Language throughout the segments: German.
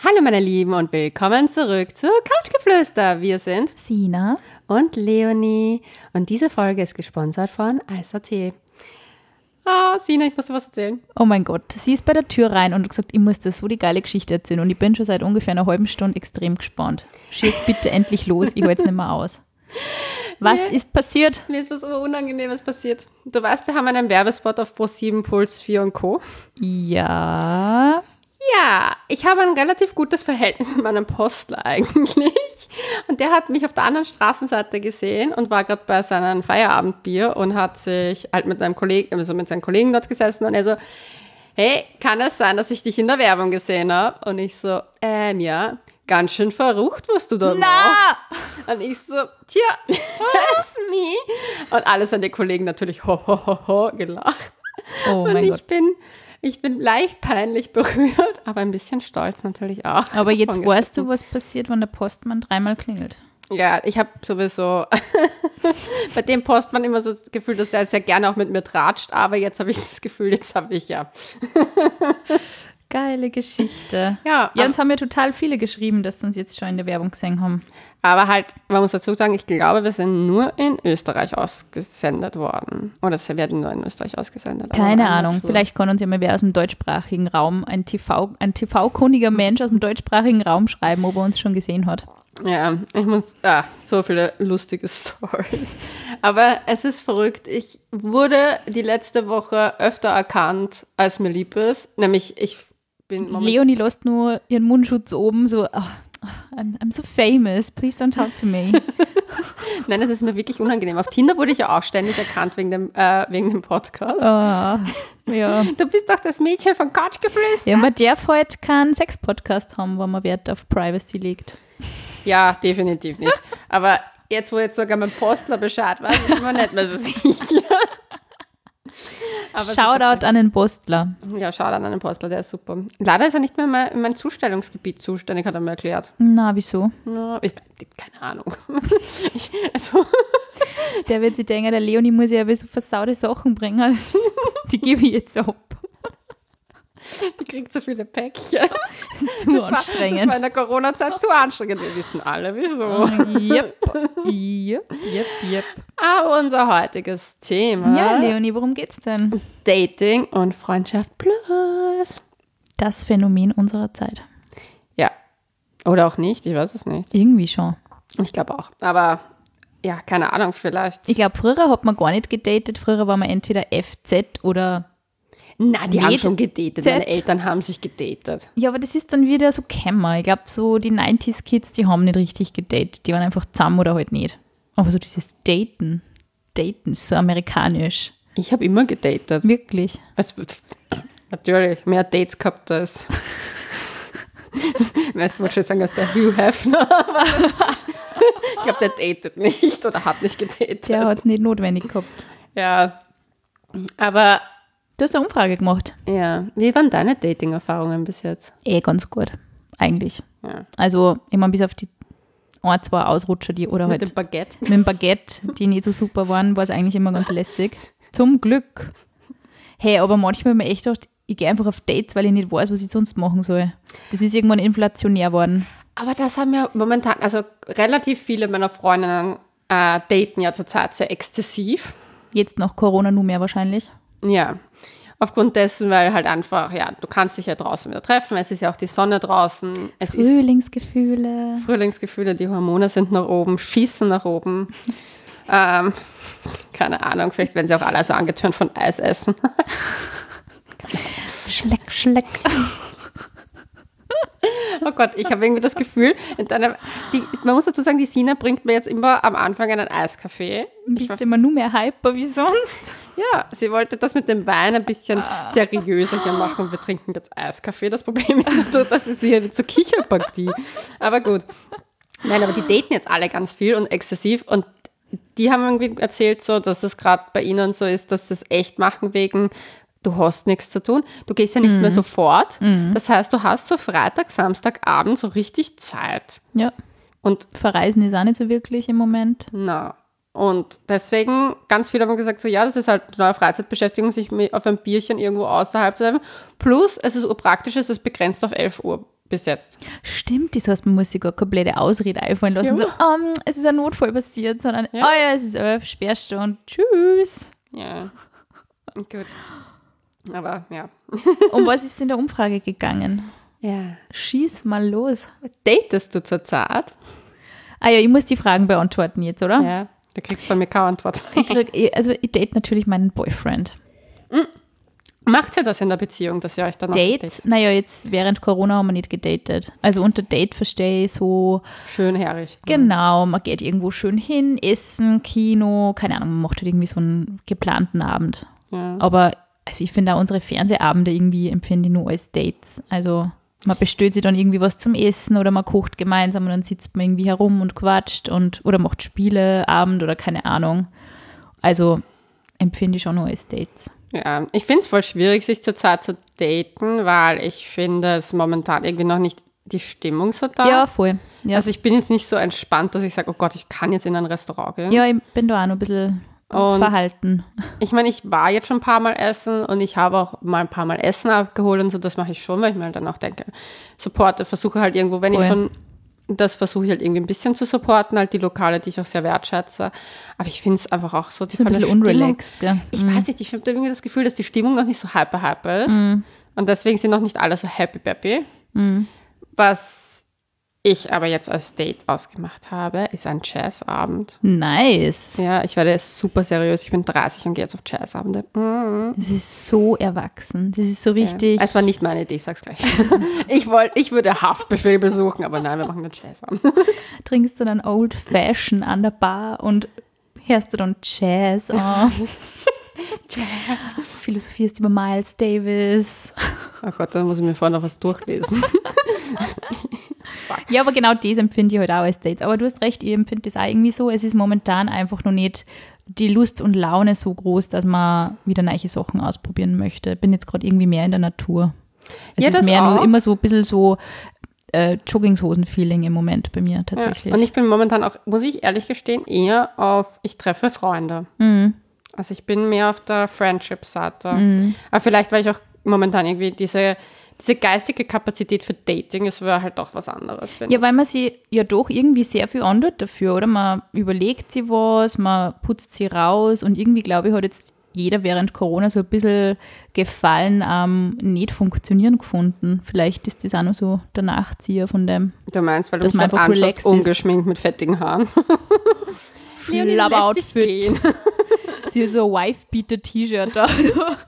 Hallo meine Lieben und willkommen zurück zu Couchgeflüster. Wir sind Sina und Leonie und diese Folge ist gesponsert von Eis.at. Sina, ich muss dir was erzählen. Oh mein Gott, sie ist bei der Tür rein und hat gesagt, ich muss dir so die geile Geschichte erzählen und ich bin schon seit ungefähr einer halben Stunde extrem gespannt. Schieß bitte endlich los, ich halte es nicht mehr aus. Was ist passiert? Mir ist was Unangenehmes passiert. Du weißt, wir haben einen Werbespot auf Pro7, Puls 4 und Co. Ja. Ja, ich habe ein relativ gutes Verhältnis mit meinem Postler eigentlich. Und der hat mich auf der anderen Straßenseite gesehen und war gerade bei seinem Feierabendbier und hat sich halt mit seinen Kollegen dort gesessen und er so, hey, kann es sein, dass ich dich in der Werbung gesehen habe? Und ich so, ja, ganz schön verrucht, was du da machst. Und ich so, tja, that's me. Und alle seine Kollegen natürlich ho, ho, ho, ho gelacht. Oh mein Gott. Ich bin leicht peinlich berührt, aber ein bisschen stolz natürlich auch. Aber jetzt weißt du, was passiert, wenn der Postmann dreimal klingelt. Ja, ich habe sowieso bei dem Postmann immer so das Gefühl, dass der sehr gerne auch mit mir tratscht, aber jetzt habe ich das Gefühl, jetzt habe ich ja. Geile Geschichte. Ja, uns haben ja total viele geschrieben, dass sie uns jetzt schon in der Werbung gesehen haben. Aber halt, man muss dazu sagen, ich glaube, wir sind nur in Österreich ausgesendet worden. Oder sie werden nur in Österreich ausgesendet. Keine Ahnung, vielleicht kann uns ja mal wer aus dem deutschsprachigen Raum, ein TV-kundiger Mensch aus dem deutschsprachigen Raum schreiben, ob er uns schon gesehen hat. Ja, so viele lustige Stories. Aber es ist verrückt. Ich wurde die letzte Woche öfter erkannt, als mir lieb ist. Nämlich, ich bin Leonie lässt nur ihren Mundschutz oben, so, I'm so famous, please don't talk to me. Nein, das ist mir wirklich unangenehm. Auf Tinder wurde ich ja auch ständig erkannt wegen dem Podcast. Ja. Du bist doch das Mädchen von Couchgeflüster. Ja, man darf heute keinen Sex-Podcast haben, wo man Wert auf Privacy legt. Ja, definitiv nicht. Aber jetzt, wo jetzt sogar mein Postler Bescheid weiß, ist man nicht mehr so sicher. Shoutout an den Postler. Ja, Shoutout an den Postler, der ist super. Leider ist er nicht mehr in mein Zustellungsgebiet zuständig, hat er mir erklärt. Na, wieso? Ja, keine Ahnung. Der wird sich denken, der Leonie muss ja so versaute Sachen bringen. Die gebe ich jetzt ab. Die kriegt so viele Päckchen. Zu anstrengend. Das war in der Corona-Zeit zu anstrengend. Wir wissen alle, wieso. Yep. Aber unser heutiges Thema. Ja, Leonie, worum geht's denn? Dating und Freundschaft plus. Das Phänomen unserer Zeit. Ja. Oder auch nicht, ich weiß es nicht. Irgendwie schon. Ich glaube auch. Aber ja, keine Ahnung, vielleicht. Ich glaube, früher hat man gar nicht gedatet. Früher war man entweder FZ oder na, die haben schon gedatet. Meine Eltern haben sich gedatet. Ja, aber das ist dann wieder so Kämmer. Ich glaube, so die 90s-Kids, die haben nicht richtig gedatet. Die waren einfach zusammen oder halt nicht. Aber so dieses Daten ist so amerikanisch. Ich habe immer gedatet. Wirklich? Natürlich, mehr Dates gehabt als weißt du, was ich sagen, als der Hugh Hefner. Ich glaube, der datet nicht oder hat nicht gedatet. Der hat es nicht notwendig gehabt. Ja, aber du hast eine Umfrage gemacht. Ja. Wie waren deine Dating-Erfahrungen bis jetzt? Ganz gut, eigentlich. Ja. Also, ich meine, bis auf die 1, 2 Ausrutscher, die oder mit halt dem Baguette. Mit dem Baguette, die nicht so super waren, war es eigentlich immer ganz lästig. Zum Glück. Hey, aber manchmal habe ich mir echt gedacht, ich gehe einfach auf Dates, weil ich nicht weiß, was ich sonst machen soll. Das ist irgendwann inflationär worden. Aber das haben ja momentan, also relativ viele meiner Freundinnen daten ja zurzeit sehr exzessiv. Jetzt nach Corona nur mehr wahrscheinlich. Ja, aufgrund dessen, weil halt einfach, ja, du kannst dich ja draußen wieder treffen, es ist ja auch die Sonne draußen. Frühlingsgefühle, die Hormone sind nach oben, schießen nach oben. Keine Ahnung, vielleicht werden sie auch alle so angetörnt von Eis essen. Schleck. Oh Gott, ich habe irgendwie das Gefühl, man muss dazu sagen, die Sina bringt mir jetzt immer am Anfang einen Eiskaffee. Bist immer nur mehr hyper wie sonst. Ja, sie wollte das mit dem Wein ein bisschen seriöser hier machen. Wir trinken jetzt Eiskaffee. Das Problem ist, dass es hier zur Kicherpartie. Aber gut. Nein, aber die daten jetzt alle ganz viel und exzessiv und die haben irgendwie erzählt, so, dass es gerade bei ihnen so ist, dass sie es echt machen wegen du hast nichts zu tun, du gehst ja nicht mehr sofort. Das heißt, du hast so Freitag, Samstagabend so richtig Zeit. Ja. Und verreisen ist auch nicht so wirklich im Moment. Na. Und deswegen, ganz viele haben gesagt, so ja, das ist halt eine neue Freizeitbeschäftigung, sich auf ein Bierchen irgendwo außerhalb zu treffen. Plus, es ist praktisch, es ist begrenzt auf 11 Uhr bis jetzt. Stimmt, das heißt, man muss sich gar komplette Ausrede einfallen lassen. Ja. So, es ist ein Notfall passiert, sondern, Ja. es ist 11, Sperrstunde, tschüss. Ja, gut. Aber ja. Um was ist in der Umfrage gegangen? Ja. Schieß mal los. Datest du zurzeit? Ah ja, ich muss die Fragen beantworten jetzt, oder? Ja. Du kriegst von mir keine Antwort. Ich date natürlich meinen Boyfriend. Macht ihr das in der Beziehung, dass ihr euch dann auch so Dates? Naja, jetzt während Corona haben wir nicht gedatet. Also unter Date verstehe ich so, schön herrichten? genau, man geht irgendwo schön hin, essen, Kino, keine Ahnung, man macht halt irgendwie so einen geplanten Abend. Ja. Aber also ich finde auch unsere Fernsehabende irgendwie empfinde ich nur als Dates. Also man bestellt sich dann irgendwie was zum Essen oder man kocht gemeinsam und dann sitzt man irgendwie herum und quatscht oder macht Spieleabend oder keine Ahnung. Also empfinde ich schon nur als Dates. Ja, ich finde es voll schwierig, sich zurzeit zu daten, weil ich finde es momentan irgendwie noch nicht die Stimmung so da. Ja, voll. Ja, Also ich bin jetzt nicht so entspannt, dass ich sage, oh Gott, ich kann jetzt in ein Restaurant gehen. ja, ich bin da auch noch ein bisschen Und- verhalten. Ich meine, ich war jetzt schon ein paar Mal essen und ich habe auch mal ein paar Mal Essen abgeholt und so, das mache ich schon, weil ich mir halt dann auch denke, versuche halt irgendwo, wenn ich Voll. schon, das versuche ich halt irgendwie ein bisschen zu supporten, halt die Lokale, die ich auch sehr wertschätze. Aber ich finde es einfach auch so, Das ist ein bisschen Stimmung- unrelaxed, gell? Ich weiß nicht, ich habe irgendwie das Gefühl, dass die Stimmung noch nicht so hyper ist. Und deswegen sind noch nicht alle so happy-peppy. Was ich aber jetzt als Date ausgemacht habe, ist ein Jazzabend. Nice. Ja, ich werde super seriös. Ich bin 30 und gehe jetzt auf Jazzabende. Das ist so erwachsen. Das ist so richtig. Es war nicht meine Idee, ich sag's gleich. Ich würde Haftbefehl besuchen, aber nein, wir machen einen Jazzabend. Trinkst du dann Old Fashion an der Bar und hörst du dann Jazz an. Jazz. Philosophierst über Miles Davis. Oh Gott, dann muss ich mir vorher noch was durchlesen. Ja, aber genau das empfinde ich halt auch als Dates. Aber du hast recht, ich empfinde das auch irgendwie so. Es ist momentan einfach noch nicht die Lust und Laune so groß, dass man wieder neue Sachen ausprobieren möchte. Ich bin jetzt gerade irgendwie mehr in der Natur. Es Ja, ist das mehr auch. nur immer so ein bisschen so Joggingshosen-Feeling im Moment bei mir Ja. tatsächlich. Und ich bin momentan auch, muss ich ehrlich gestehen, eher auf, ich treffe Freunde. Also ich bin mehr auf der Friendship-Seite. Aber vielleicht, weil ich auch momentan irgendwie diese geistige Kapazität für Dating, es wäre halt doch was anderes. finde Ja, weil man sich ja doch irgendwie sehr viel andert dafür, oder? Man überlegt sich was, man putzt sie raus und irgendwie, glaube ich, hat jetzt jeder während Corona so ein bisschen Gefallen am nicht funktionieren gefunden. Vielleicht ist das auch noch so der Nachzieher von dem. ich. Du meinst, weil du dass mich man gerade einfach anschaust, relaxed ist. ungeschminkt mit fettigen Haaren. Leonie, lass dich Schlabber-Outfit. gehen. Sie hat so ein Wife-Beater-T-Shirt da.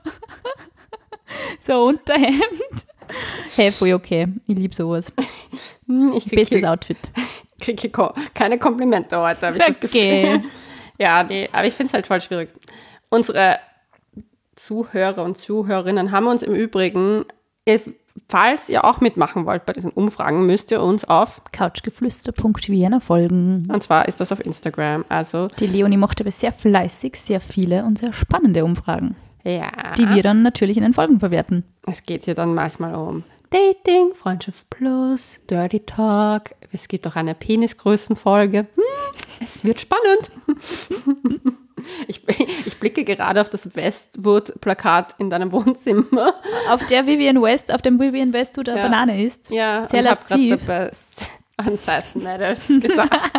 So ein Unterhemd. Hey, voll okay. Ich liebe sowas. Ich Bestes kriege Outfit. keine Komplimente heute, habe ich das Gefühl. Okay. Ja, nee, aber ich finde es halt voll schwierig. Unsere Zuhörer und Zuhörerinnen haben uns im Übrigen, falls ihr auch mitmachen wollt bei diesen Umfragen, müsst ihr uns auf, Couchgeflüster.vienna folgen. und zwar ist das auf Instagram, also Die Leonie macht aber sehr fleißig, sehr viele und sehr spannende Umfragen, ja, die wir dann natürlich in den Folgen verwerten. es geht hier dann manchmal um Dating, Freundschaft plus, Dirty Talk, es gibt auch eine Penisgrößenfolge. Es wird spannend. Ich blicke gerade auf das Westwood-Plakat in deinem Wohnzimmer. Auf dem Vivienne Westwood eine Ja. Banane ist. Ja, Sehr und habe gerade lasziv. dabei an Size Matters gedacht.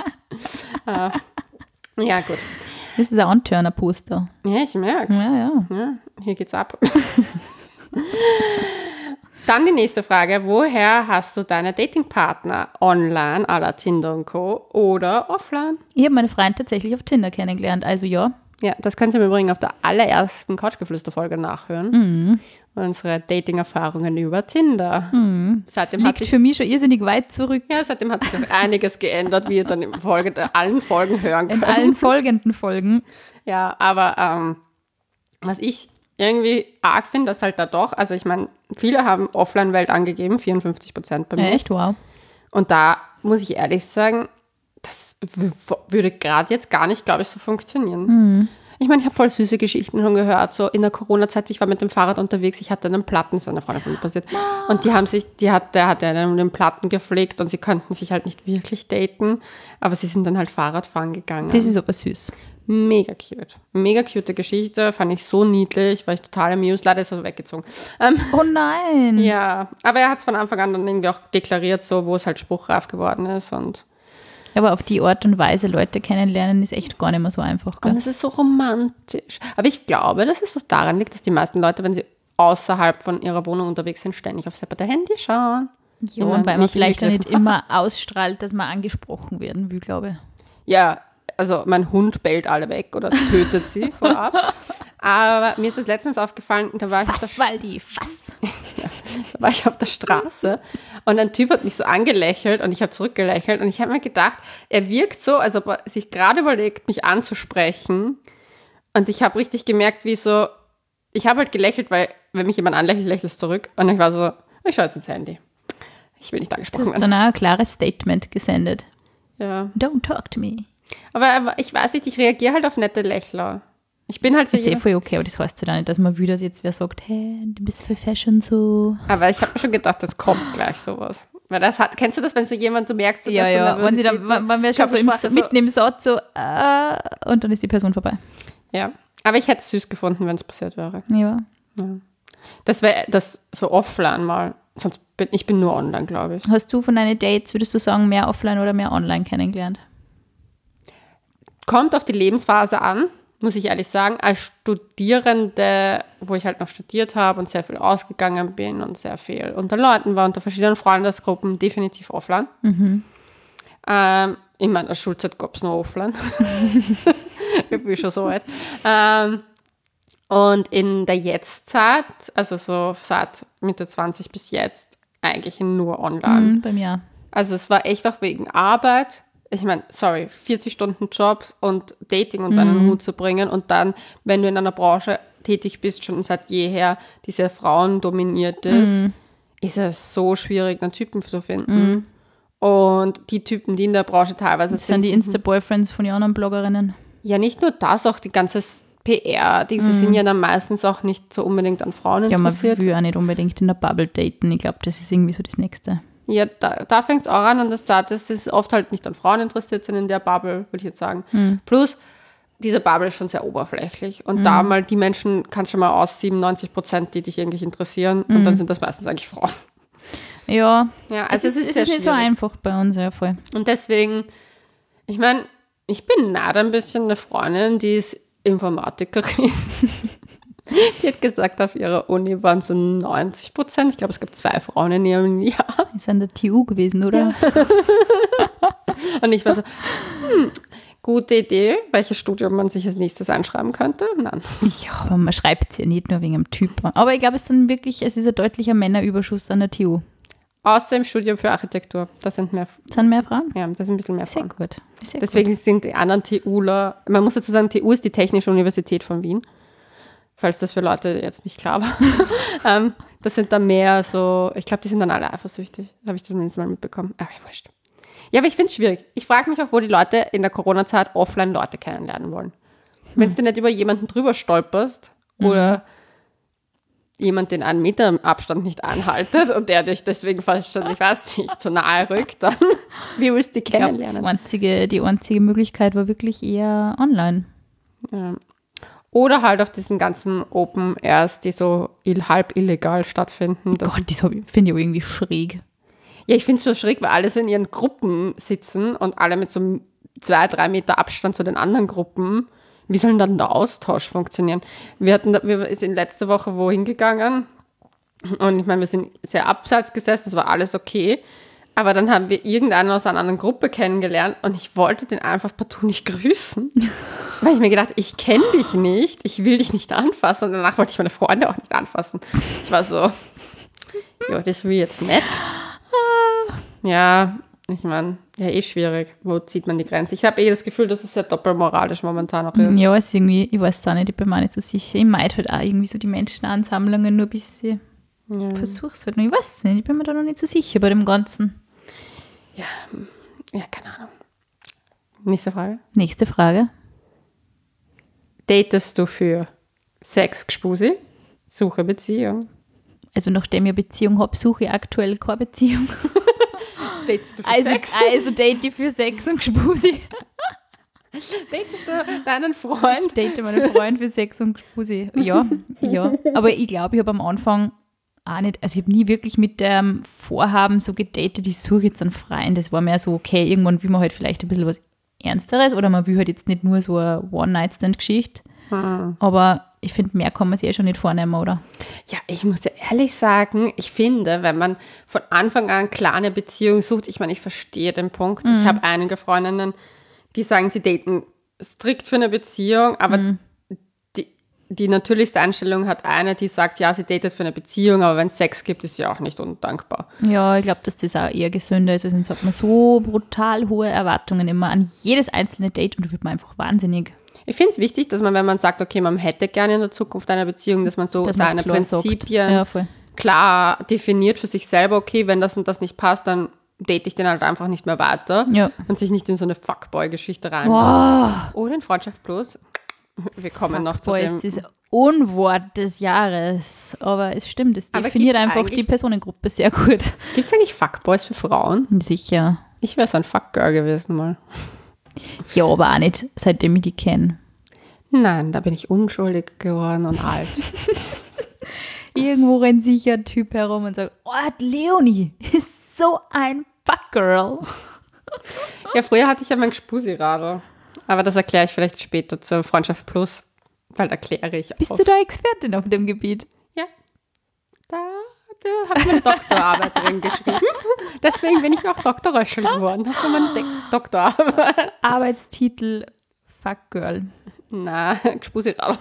Ja, gut. Das ist ein Anturner-Poster. Ja, ich merke es. Ja. Ja, hier geht's ab. Dann die nächste Frage. Woher hast du deine Datingpartner? Online, à la Tinder und Co. oder offline? Ich habe meine Freundin tatsächlich auf Tinder kennengelernt, also ja. Ja, das könnt ihr im Übrigen auf der allerersten Couchgeflüster-Folge nachhören. Unsere Dating-Erfahrungen über Tinder. Das Seitdem hat liegt sich, für mich schon irrsinnig weit zurück seitdem hat sich auch einiges geändert, wie ihr dann allen Folgen hören in könnt. allen folgenden Folgen. Ja, aber was ich irgendwie arg finde, dass halt da doch, also ich meine, viele haben Offline-Welt angegeben, 54% bei mir. Echt, wow. Und da muss ich ehrlich sagen, das würde gerade jetzt gar nicht, glaube ich, so funktionieren. Ich meine, ich habe voll süße Geschichten schon gehört, so in der Corona-Zeit, ich war mit dem Fahrrad unterwegs, ich hatte einen Platten, das ist eine Freundin von mir passiert, und der hat einen Platten gepflegt und sie könnten sich halt nicht wirklich daten, aber sie sind dann halt Fahrradfahren gegangen. Das ist aber süß. Mega cute. Mega cute Geschichte, fand ich so niedlich, war ich total amused. Leider ist er weggezogen. Oh nein. Ja, aber er hat es von Anfang an dann irgendwie auch deklariert, so wo es halt spruchreif geworden ist. Und Aber auf die Art und Weise Leute kennenlernen ist echt gar nicht mehr so einfach. Gell? es ist so romantisch. Aber ich glaube, dass es so daran liegt, dass die meisten Leute, wenn sie außerhalb von ihrer Wohnung unterwegs sind, ständig aufs separate Handy schauen. Ja, und weil man vielleicht ja nicht immer ausstrahlt, dass man angesprochen werden will, glaube ich. Ja, also mein Hund bellt alle weg oder tötet sie vorab. Aber mir ist das letztens aufgefallen, da war Was, Waldi, was? Da war ich auf der Straße und ein Typ hat mich so angelächelt und ich habe zurückgelächelt und ich habe mir gedacht, er wirkt so, als ob er sich gerade überlegt, mich anzusprechen, und ich habe richtig gemerkt, wie so, ich habe halt gelächelt, weil wenn mich jemand anlächelt, lächelt es zurück, und ich war so, ich schaue jetzt ins Handy. Ich will nicht Du angesprochen hast werden. dann auch ein klares Statement gesendet. Ja. Don't talk to me. Aber ich weiß nicht, ich reagiere halt auf nette Lächler. Ich bin halt so Das ist voll okay, aber das heißt ja dann nicht, dass man will, dass jetzt wer sagt, hey, du bist für Fashion so. Aber ich habe mir schon gedacht, das kommt gleich sowas. Weil kennst du das, wenn so jemand, du merkst, so, Ja, dass so ja, wenn sie dann, man wäre schon so mitten im Satz so, und dann ist die Person vorbei. Ja, aber ich hätte es süß gefunden, wenn es passiert wäre. Ja. Das wäre das so offline mal. Sonst bin ich nur online, glaube ich. Hast du von deinen Dates, würdest du sagen, mehr offline oder mehr online kennengelernt? Kommt auf die Lebensphase an, muss ich ehrlich sagen. Als Studierende, wo ich halt noch studiert habe und sehr viel ausgegangen bin und sehr viel unter Leuten war, unter verschiedenen Freundesgruppen, definitiv offline. In meiner Schulzeit gab es nur offline. Ich bin schon so weit. Und in der Jetztzeit, also so seit Mitte 20 bis jetzt, eigentlich nur online. Bei mir. Also es war echt auch wegen Arbeit. Ich meine, 40 Stunden Jobs und Dating unter einen Hut zu bringen und dann, wenn du in einer Branche tätig bist, schon seit jeher, die sehr frauendominiert ist, ist es so schwierig, einen Typen zu finden. Und die Typen, die in der Branche teilweise Das sind die Insta-Boyfriends von den anderen Bloggerinnen. Ja, nicht nur das, auch die ganze PR, die sind ja dann meistens auch nicht so unbedingt an Frauen Ja, man interessiert. will auch nicht unbedingt in der Bubble daten. Ich glaube, das ist irgendwie so das Nächste. Ja, da fängt es auch an, und das Zweite ist oft halt nicht an Frauen interessiert sind in der Bubble, würde ich jetzt sagen. Plus, diese Bubble ist schon sehr oberflächlich, und da mal die Menschen kannst du schon mal aus 97%, die dich eigentlich interessieren, und dann sind das meistens eigentlich Frauen. Ja, Ja, es ist sehr nicht so schwierig. einfach bei uns, ja voll. Und deswegen, ich meine, ich bin ein bisschen eine Freundin, die ist Informatikerin. Die hat gesagt, auf ihrer Uni waren so 90%. Ich glaube, es gibt 2 Frauen in ihrem Jahr. Ist an der TU gewesen, oder? Und ich war so, gute Idee, welches Studium man sich als nächstes einschreiben könnte. Nein. Ja, aber man schreibt es ja nicht nur wegen dem Typ. Aber ich glaube, es ist ein deutlicher Männerüberschuss an der TU. Außer im Studium für Architektur. Da sind mehr, Sind mehr Frauen? ja, das sind ein bisschen mehr Sehr Frauen. gut. Sehr Deswegen sind die anderen TUler, man muss dazu sagen, TU ist die Technische Universität von Wien. Falls das für Leute jetzt nicht klar war. Das sind dann mehr so, ich glaube, die sind dann alle eifersüchtig. Habe ich zumindest mal mitbekommen. Aber wurscht. Ja, aber ich finde es schwierig. Ich frage mich auch, wo die Leute in der Corona-Zeit offline Leute kennenlernen wollen. Wenn du nicht über jemanden drüber stolperst oder jemand den 1 Meter Abstand nicht anhaltet und der dich deswegen fast schon, ich weiß nicht, zu nahe rückt, dann wie willst du die Ich glaube, kennenlernen? die einzige Möglichkeit war wirklich eher online. Ja. Oder halt auf diesen ganzen Open Airs, die so halb illegal stattfinden. Das Gott, das finde ich auch irgendwie schräg. Ja, ich finde es so schräg, weil alle so in ihren Gruppen sitzen und alle mit so 2-3 Meter Abstand zu den anderen Gruppen. Wie soll denn dann der Austausch funktionieren? Wir sind letzte Woche wohin gegangen und ich meine, wir sind sehr abseits gesessen, es war alles okay. Aber dann haben wir irgendeinen aus einer anderen Gruppe kennengelernt und ich wollte den einfach partout nicht grüßen. Weil ich mir gedacht, ich kenne dich nicht, ich will dich nicht anfassen, und danach wollte ich meine Freunde auch nicht anfassen. Ich war so, ja, das will jetzt nicht. Ja, ich meine, ja, schwierig. Wo zieht man die Grenze? Ich habe das Gefühl, dass es sehr doppelmoralisch momentan auch ist. Ja, es ist irgendwie, ich weiß es auch nicht, ich bin mir auch nicht so sicher. Ich meide halt auch irgendwie so die Menschenansammlungen nur ein bisschen. Ja. Versuch's halt noch. Ich weiß es nicht, ich bin mir da noch nicht so sicher bei dem Ganzen. Ja, keine Ahnung. Nächste Frage. Nächste Frage. Datest du für Sex, Gspusi, Suche Beziehung? Also nachdem ich eine Beziehung habe, suche ich aktuell keine Beziehung. Datest du für Also, Sex? also date ich für Sex und Gspusi. Datest du deinen Freund? Ich date meinen Freund für Sex und Pussy. Ja. Aber ich glaube, ich habe am Anfang auch nicht, also ich habe nie wirklich mit dem Vorhaben so gedatet, ich suche jetzt einen Freund. Das war mehr so, okay, irgendwann will man halt vielleicht ein bisschen was Ernsteres oder man will halt jetzt nicht nur so eine One-Night-Stand-Geschichte. Aber ich finde, mehr kann man sich ja schon nicht vornehmen, oder? Ja, ich muss dir ehrlich sagen, ich finde, wenn man von Anfang an klar eine Beziehung sucht, ich meine, ich verstehe den Punkt. Ich habe einige Freundinnen, die sagen, sie daten strikt für eine Beziehung, aber die natürlichste Einstellung hat eine, die sagt, ja, sie datet für eine Beziehung, aber wenn es Sex gibt, ist sie auch nicht undankbar. Ja, ich glaube, dass das auch eher gesünder ist, weil sonst hat man so brutal hohe Erwartungen immer an jedes einzelne Date und da wird man einfach wahnsinnig. Ich finde es wichtig, dass man, wenn man sagt, okay, man hätte gerne in der Zukunft eine Beziehung, dass man so seine Prinzipien klar definiert für sich selber, okay, wenn das und das nicht passt, dann date ich den halt einfach nicht mehr weiter und sich nicht in so eine Fuckboy-Geschichte rein. Oder in Freundschaft plus. Wir kommen noch zu dem. Fuckboy ist das Unwort des Jahres, aber es stimmt, es definiert einfach die Personengruppe sehr gut. Gibt es eigentlich Fuckboys für Frauen? Sicher. Ich wäre so ein Fuckgirl gewesen mal. Ja, aber auch nicht, seitdem ich die kenne. Nein, da bin ich unschuldig geworden und alt. Irgendwo rennt sich ein Typ herum und sagt, oh, Leonie ist so ein Fuckgirl. Ja, früher hatte ich ja mein Gspusi-Radl. Aber das erkläre ich vielleicht später zur Freundschaft Plus, weil da erkläre ich auch. Bist du da Expertin auf dem Gebiet? Ja, da habe ich meine Doktorarbeit drin geschrieben. Deswegen bin ich auch Dr. Röschel geworden. Das war meine Doktorarbeit. Arbeitstitel Fuckgirl. Na, Gspusi-Radl.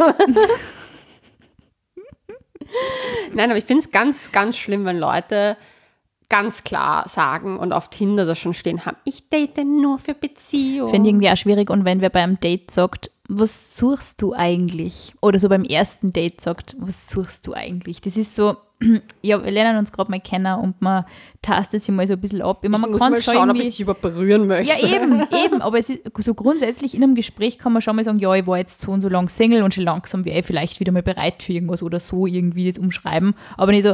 Nein, aber ich finde es ganz, ganz schlimm, wenn Leute ganz klar sagen und auf Tinder das schon stehen haben, ich date nur für Beziehung. Finde ich irgendwie auch schwierig. Und wenn wer beim Date sagt, was suchst du eigentlich? Oder so beim ersten Date sagt, was suchst du eigentlich? Das ist so, ja, wir lernen uns gerade mal kennen und man tastet sich mal so ein bisschen ab. Ich meine, man muss kann mal schauen, ob ich dich überhaupt berühren möchte. Ja, eben. Aber es ist so grundsätzlich in einem Gespräch kann man schon mal sagen, ja, ich war jetzt so und so lang Single und schon langsam wäre ich vielleicht wieder mal bereit für irgendwas oder so irgendwie das umschreiben. Aber nicht so,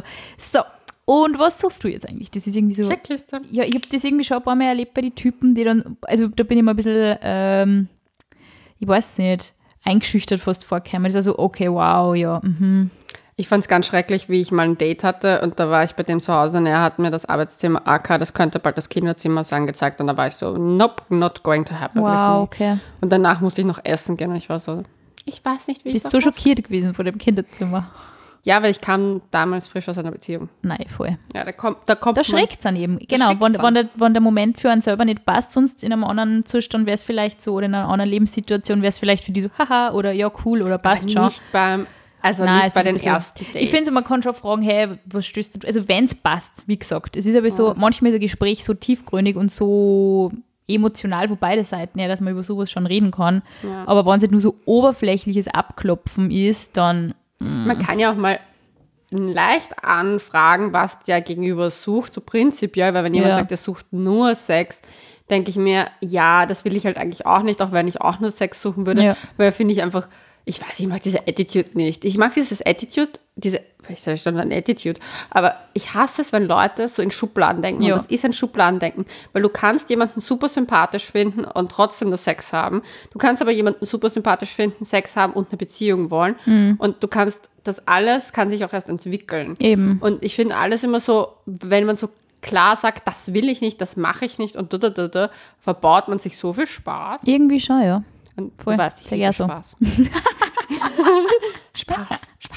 und was suchst du jetzt eigentlich? Das ist irgendwie so. Checkliste. Ja, ich habe das irgendwie schon ein paar Mal erlebt bei den Typen, die dann, also da bin ich mal ein bisschen, ich weiß nicht, eingeschüchtert fast vorgekommen. Das war so, okay, wow, ja. Ich fand es ganz schrecklich, wie ich mal ein Date hatte und da war ich bei dem zu Hause und er hat mir das Arbeitszimmer AK, das könnte bald das Kinderzimmer sein, gezeigt und da war ich so, nope, not going to happen. Wow, okay. Und danach musste ich noch essen gehen und ich war so, ich weiß nicht, wie ich Bist du schockiert gewesen vor dem Kinderzimmer? Ja, weil ich kam damals frisch aus einer Beziehung. Nein, voll. Ja, da schreckt es an eben. Genau, wenn der Moment für einen selber nicht passt, sonst in einem anderen Zustand wäre es vielleicht so, oder in einer anderen Lebenssituation wäre es vielleicht für die so, haha, oder ja, cool, oder passt schon. Nicht beim, nicht bei den ersten Dates. Ich finde so, man kann schon fragen, hey, was stößt du, also wenn es passt, wie gesagt. Es ist aber so, manchmal ist ein Gespräch so tiefgründig und so emotional für beide Seiten, ja, dass man über sowas schon reden kann. Ja. Aber wenn es halt nur so oberflächliches Abklopfen ist, dann man kann ja auch mal leicht anfragen, was der Gegenüber sucht, so prinzipiell, weil wenn jemand sagt, er sucht nur Sex, denke ich mir, ja, das will ich halt eigentlich auch nicht, auch wenn ich auch nur Sex suchen würde, weil finde ich einfach, ich weiß, ich mag diese Attitude nicht. Ich mag dieses Attitude, vielleicht sage ich schon ein Attitude, aber ich hasse es, wenn Leute so in Schubladen denken. Und das ist ein Schubladendenken, weil du kannst jemanden super sympathisch finden und trotzdem nur Sex haben. Du kannst aber jemanden super sympathisch finden, Sex haben und eine Beziehung wollen. Und du kannst, das alles kann sich auch erst entwickeln. Eben. Und ich finde alles immer so, wenn man so klar sagt, das will ich nicht, das mache ich nicht und verbaut man sich so viel Spaß. Irgendwie schon, ja. Und voll. Du weißt, ich liebe Spaß. Spaß.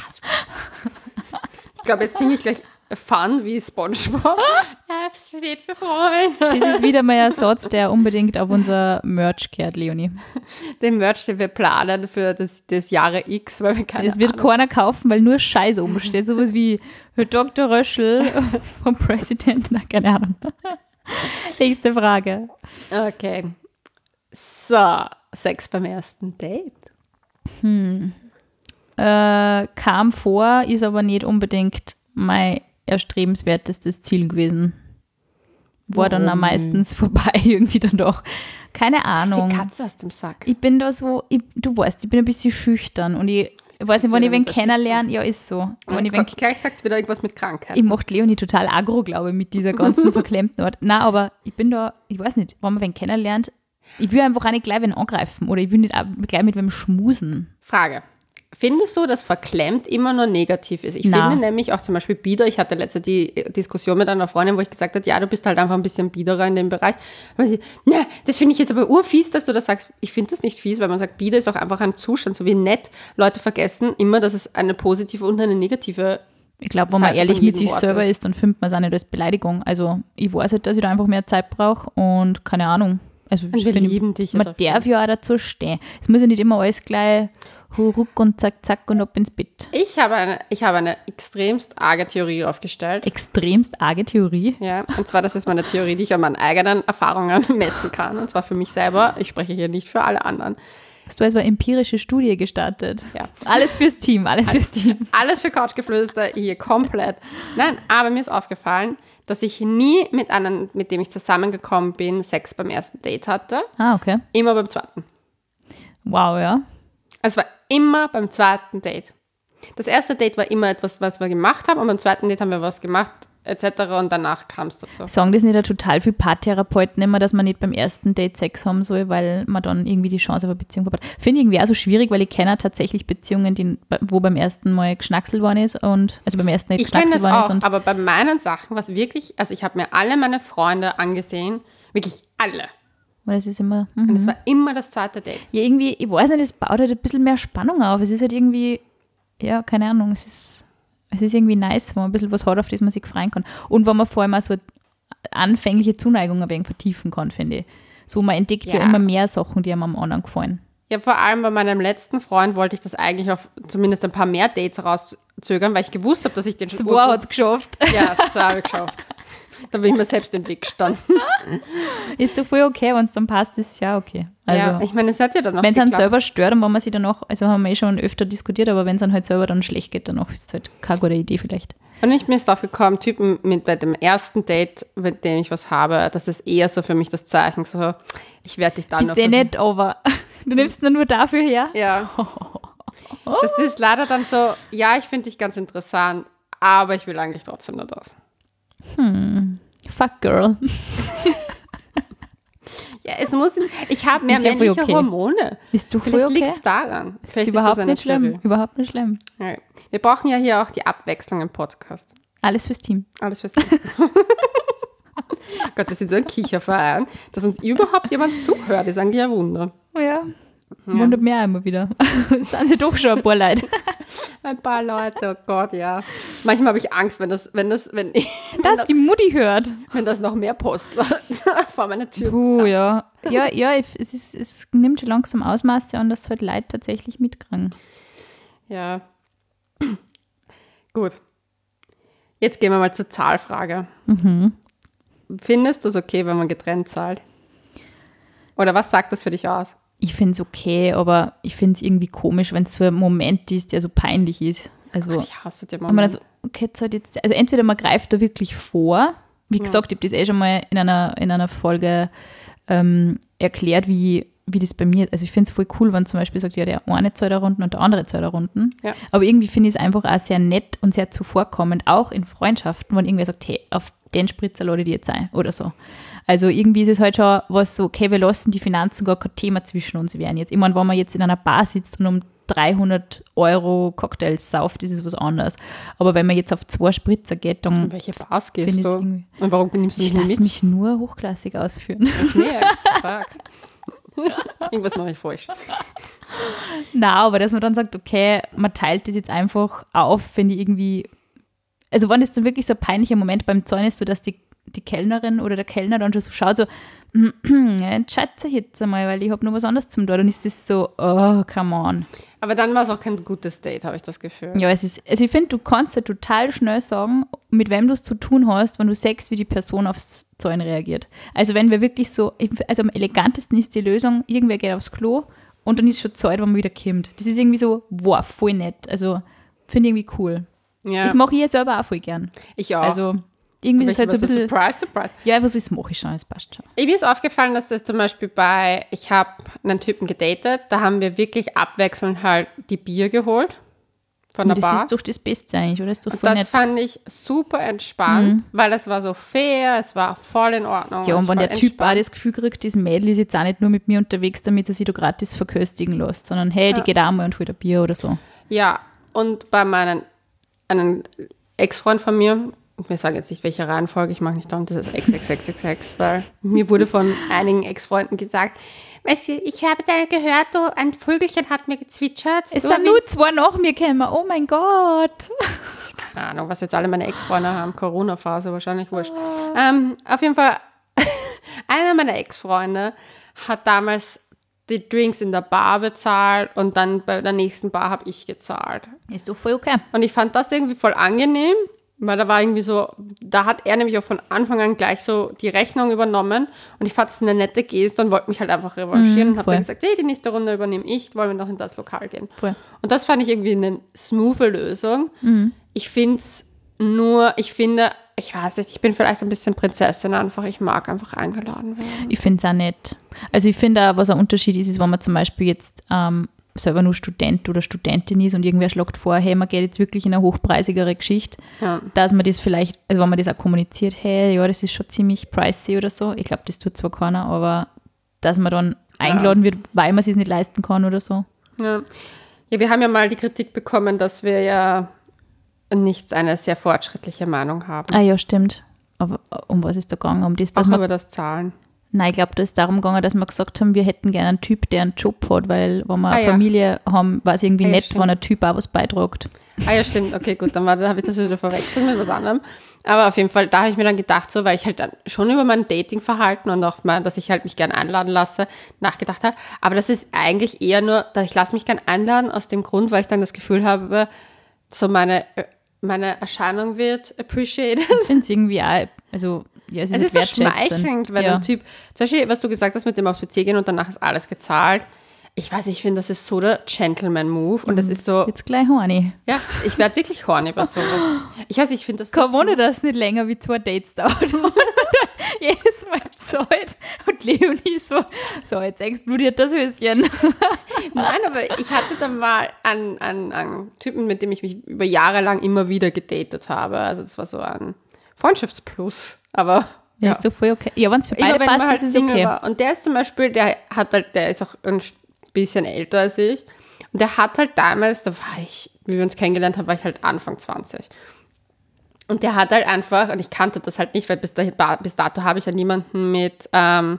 Ich glaube, jetzt singe ich gleich Fun wie SpongeBob. F steht für Freunde. Das ist wieder mal ein Satz, der unbedingt auf unser Merch gehört, Leonie. Den Merch, den wir planen für das Jahre X, weil wir keine Es wird keiner kaufen, weil nur Scheiße oben steht. Sowas wie Dr. Röschel vom Präsident. Na, keine Ahnung. Nächste Frage. Okay. So, Sex beim ersten Date? Kam vor, ist aber nicht unbedingt mein erstrebenswertestes Ziel gewesen. War dann auch meistens vorbei irgendwie dann doch. Keine Ahnung. Ist die Katze aus dem Sack? Ich bin da so, du weißt, ich bin ein bisschen schüchtern und ich weiß nicht, wenn ich wen kennenlerne, ja, ist so. Gleich sagt es wieder irgendwas mit Krankheit. Ich mache Leonie total aggro, glaube ich, mit dieser ganzen verklemmten Art. Nein, aber ich bin da, ich weiß nicht, wenn man wen kennenlernt, Ich will einfach auch nicht gleich wen angreifen oder ich will nicht auch gleich mit wem schmusen. Frage. Findest du, dass verklemmt immer nur negativ ist? Ich Na. finde nämlich auch zum Beispiel bieder, ich hatte letzte die Diskussion mit einer Freundin, wo ich gesagt habe, ja, du bist halt einfach ein bisschen biederer in dem Bereich. Weil sie, ne, das finde ich jetzt aber urfies, dass du das sagst. Ich finde das nicht fies, weil man sagt, bieder ist auch einfach ein Zustand, so wie nett. Leute vergessen immer, dass es eine positive und eine negative Ich glaube, wenn man Seite ehrlich von mit jedem sich Wort selber ist. ist, dann findet man es auch nicht als Beleidigung. Also ich weiß halt, dass ich da einfach mehr Zeit brauche und keine Ahnung. Also Und wir finde lieben dich ja man dafür. darf ja auch dazu stehen. Es muss ja nicht immer alles gleich ruck und zack, zack und ab ins Bett. Ich habe eine extremst arge Theorie aufgestellt. Extremst arge Theorie. Ja, und zwar, das ist meine Theorie, die ich an meinen eigenen Erfahrungen messen kann. Und zwar für mich selber. Ich spreche hier nicht für alle anderen. Hast du als eine empirische Studie gestartet? Ja. Alles fürs Team, alles fürs Team. Alles für Couchgeflüster hier komplett. Nein, aber mir ist aufgefallen, dass ich nie mit einem, mit dem ich zusammengekommen bin, Sex beim ersten Date hatte. Ah, okay. Immer beim zweiten. Wow, ja. Es war immer beim zweiten Date. Das erste Date war immer etwas, was wir gemacht haben und beim zweiten Date haben wir was gemacht, etc. und danach kam es dazu. Sagen das nicht auch total viele Paartherapeuten immer, dass man nicht beim ersten Date Sex haben soll, weil man dann irgendwie die Chance auf eine Beziehung verpasst. Finde ich irgendwie auch so schwierig, weil ich kenne tatsächlich Beziehungen, wo beim ersten Mal geschnackselt worden ist und also beim ersten Date Ich kenne das worden auch, ist. Und aber bei meinen Sachen, was wirklich, also ich habe mir alle meine Freunde angesehen, wirklich alle. weil das ist immer, Und es war immer das zweite Date. ja, irgendwie, ich weiß nicht, es baut halt ein bisschen mehr Spannung auf. Es ist halt irgendwie, ja, keine Ahnung, es ist irgendwie nice, wenn man ein bisschen was hat, auf das man sich freuen kann. Und wenn man vor allem auch so anfängliche Zuneigung ein wenig vertiefen kann, finde ich. So, man entdeckt ja Ja. immer mehr Sachen, die einem am anderen gefallen. Ja, vor allem bei meinem letzten Freund wollte ich das eigentlich auf zumindest ein paar mehr Dates rauszögern, weil ich gewusst habe, dass ich den schon... Zwei hat es geschafft. Ja, zwei habe ich geschafft. Da bin ich mir selbst den Weg gestanden. Ist so voll okay, wenn es dann passt, ist es ja okay. Also, Ja, ich meine, es hat ja dann noch wenn es einen geklappt. selber stört und wenn man sich danach, also haben wir schon öfter diskutiert, aber wenn es dann halt selber dann schlecht geht, danach ist es halt keine gute Idee vielleicht. Und ich bin jetzt drauf gekommen, Typen bei dem ersten Date, mit dem ich was habe, das ist eher so für mich das Zeichen, so, ich werde dich dann Ist der nicht, aber du nimmst ihn nur dafür her. Ja. Das ist leider dann so, ja, ich finde dich ganz interessant, aber ich will eigentlich trotzdem nur das. Fuck girl. Ja, es muss, ich habe mehr Ist ja voll männliche okay. Hormone. Ist du voll Vielleicht okay? liegt es daran. Ist Vielleicht überhaupt das eine nicht schlimm. Theorie. Überhaupt nicht schlimm. Ja. Wir brauchen ja hier auch die Abwechslung im Podcast. Alles fürs Team. Alles fürs Team. Gott, wir sind so ein Kicherverein, dass uns überhaupt jemand zuhört, ist eigentlich ein Wunder. Oh ja. Wundert mich auch immer wieder. Das sind sie doch schon ein paar Leute. Ein paar Leute, oh Gott, ja. Manchmal habe ich Angst, wenn Dass die Mutti hört. das noch mehr Postler vor meiner Tür. Ja. Ja, es nimmt schon langsam Ausmaße an, dass halt Leute tatsächlich mitkriegen. Ja. Gut. Jetzt gehen wir mal zur Zahlfrage. Findest du es okay, wenn man getrennt zahlt? Oder was sagt das für dich aus? Ich finde es okay, aber ich finde es irgendwie komisch, wenn es so ein Moment ist, der so peinlich ist. Also, Ich hasse den wenn man Moment. dann so, okay, zahlt jetzt, also entweder man greift da wirklich vor, wie gesagt, ich habe das schon mal in einer Folge erklärt, wie das bei mir, also ich finde es voll cool, wenn zum Beispiel sagt, ja, der eine zahlt eine Runden und der andere zahlt eine Runden. Ja. Aber irgendwie finde ich es einfach auch sehr nett und sehr zuvorkommend, auch in Freundschaften, wenn irgendwer sagt, hey, auf den Spritzer lade ich dir jetzt ein oder so. Also irgendwie ist es halt schon was so, okay, wir lassen die Finanzen gar kein Thema zwischen uns werden jetzt. Ich meine, wenn man jetzt in einer Bar sitzt und um 300 € Cocktails sauft, ist es was anderes. Aber wenn man jetzt auf 2 Spritzer geht, dann In welche Bars Find gehst ich's du? irgendwie- Und warum nimmst du ich mich nicht lasse mit? mich nur hochklassig ausführen. Nee, fuck. Irgendwas mache ich falsch. Na, aber dass man dann sagt, okay, man teilt das jetzt einfach auf, finde ich irgendwie, also wenn das dann wirklich so ein peinlicher Moment beim Zahlen ist, so dass die Kellnerin oder der Kellner dann schon so schaut, so, entscheidet jetzt einmal, weil ich habe noch was anderes zum tun, dann ist es so, oh, come on. Aber dann war es auch kein gutes Date, habe ich das Gefühl. Ja, also ich finde, du kannst ja total schnell sagen, mit wem du es zu tun hast, wenn du siehst, wie die Person aufs Zahlen reagiert. Also wenn wir wirklich so, also am elegantesten ist die Lösung, irgendwer geht aufs Klo und dann ist schon Zeit, wenn man wieder kommt. Das ist irgendwie so, wow, voll nett. Also finde ich irgendwie cool. Ja, Das mache ich ja selber auch voll gern. ich auch. Also irgendwie ist es halt so ein bisschen, Surprise, surprise. ja, was das mache ich schon, das passt schon. Mir ist aufgefallen, dass das zum Beispiel ich habe einen Typen gedatet, da haben wir wirklich abwechselnd halt die Bier geholt. von der Das Bar. ist doch das Beste eigentlich, oder? Ist doch Und voll das nett. fand ich super entspannt, weil es war so fair, es war voll in Ordnung. Ja, und wenn voll der Typ auch entspannt. das Gefühl kriegt, das Mädel ist jetzt auch nicht nur mit mir unterwegs, damit er sich da gratis verköstigen lässt, sondern hey, die geht auch mal und holt ein Bier oder so. Ja, und bei einem Ex-Freund von mir, wir sagen jetzt nicht, welche Reihenfolge, ich mache nicht darum, das ist XXXXX, weil mir wurde von einigen Ex-Freunden gesagt, weißt du, ich habe da gehört, ein Vögelchen hat mir gezwitschert. Es Du sind nur 2 nach mir gekommen, oh mein Gott. keine Ahnung, was jetzt alle meine Ex-Freunde haben, Corona-Phase wahrscheinlich, wurscht. Auf jeden Fall, einer meiner Ex-Freunde hat damals die Drinks in der Bar bezahlt und dann bei der nächsten Bar habe ich gezahlt. Ist doch voll okay. Und ich fand das irgendwie voll angenehm, weil da war irgendwie so, da hat er nämlich auch von Anfang an gleich so die Rechnung übernommen und ich fand das eine nette Geste und wollte mich halt einfach revanchieren und habe voll. dann gesagt, hey, die nächste Runde übernehme ich, wollen wir noch in das Lokal gehen. Voll. Und das fand ich irgendwie eine smoothe Lösung. Ich finde, ich weiß nicht, ich bin vielleicht ein bisschen Prinzessin einfach, ich mag einfach eingeladen werden. Ich finde es auch nett. Also ich finde auch, was ein Unterschied ist, wenn man zum Beispiel jetzt selber nur Student oder Studentin ist und irgendwer schlägt vor, hey, man geht jetzt wirklich in eine hochpreisigere Geschichte, Ja. dass man das vielleicht, also wenn man das auch kommuniziert, hey, ja, das ist schon ziemlich pricey oder so. Ich glaube, das tut zwar keiner, aber dass man dann eingeladen wird, weil man es sich nicht leisten kann oder so. Ja. Ja, wir haben ja mal die Kritik bekommen, dass wir ja nicht eine sehr fortschrittliche Meinung haben. Ah ja, stimmt. Aber um was ist da gegangen? Um das, dass Auch man, über das Zahlen. nein, ich glaube, da ist darum gegangen, dass wir gesagt haben, wir hätten gerne einen Typ, der einen Job hat, weil wenn wir eine ja. Familie haben, war es irgendwie Ja, nett, stimmt. wenn ein Typ auch was beitragt. Ah ja, stimmt. Okay, gut, dann habe ich das wieder verwechselt mit was anderem. Aber auf jeden Fall, da habe ich mir dann gedacht, so, weil ich halt dann schon über mein Datingverhalten und auch mal, dass ich halt mich gern einladen lasse, nachgedacht habe. Aber das ist eigentlich eher nur, dass ich lasse mich gern einladen aus dem Grund, weil ich dann das Gefühl habe, so meine Erscheinung wird appreciated. Ich finde es irgendwie auch, also ja, es Es ist so schmeichelnd, wenn ja. ein Typ, zum Beispiel, was du gesagt hast, mit dem aufs PC gehen und danach ist alles gezahlt. Ich weiß, ich finde, das ist so der Gentleman-Move und das ist so, Jetzt gleich horny. ja, ich werde wirklich horny bei sowas. Ich weiß, ich finde das Kein so Wunder, dass es nicht länger wie 2 Dates dauert. Jedes Mal zahlt und Leonie so, jetzt explodiert das Höschen. Nein, aber ich hatte dann mal einen Typen, mit dem ich mich über Jahre lang immer wieder gedatet habe. Also das war so ein Freundschaftsplus. Aber Ja, ja, ist doch voll okay. Ja, wenn es für immer beide wenn man passt, halt ist es Single okay. war. Und der ist zum Beispiel, der ist auch ein bisschen älter als ich. Und der hat halt damals, da war ich, wie wir uns kennengelernt haben, war ich halt Anfang 20. Und der hat halt einfach, und ich kannte das halt nicht, weil bis dato habe ich ja niemanden sagen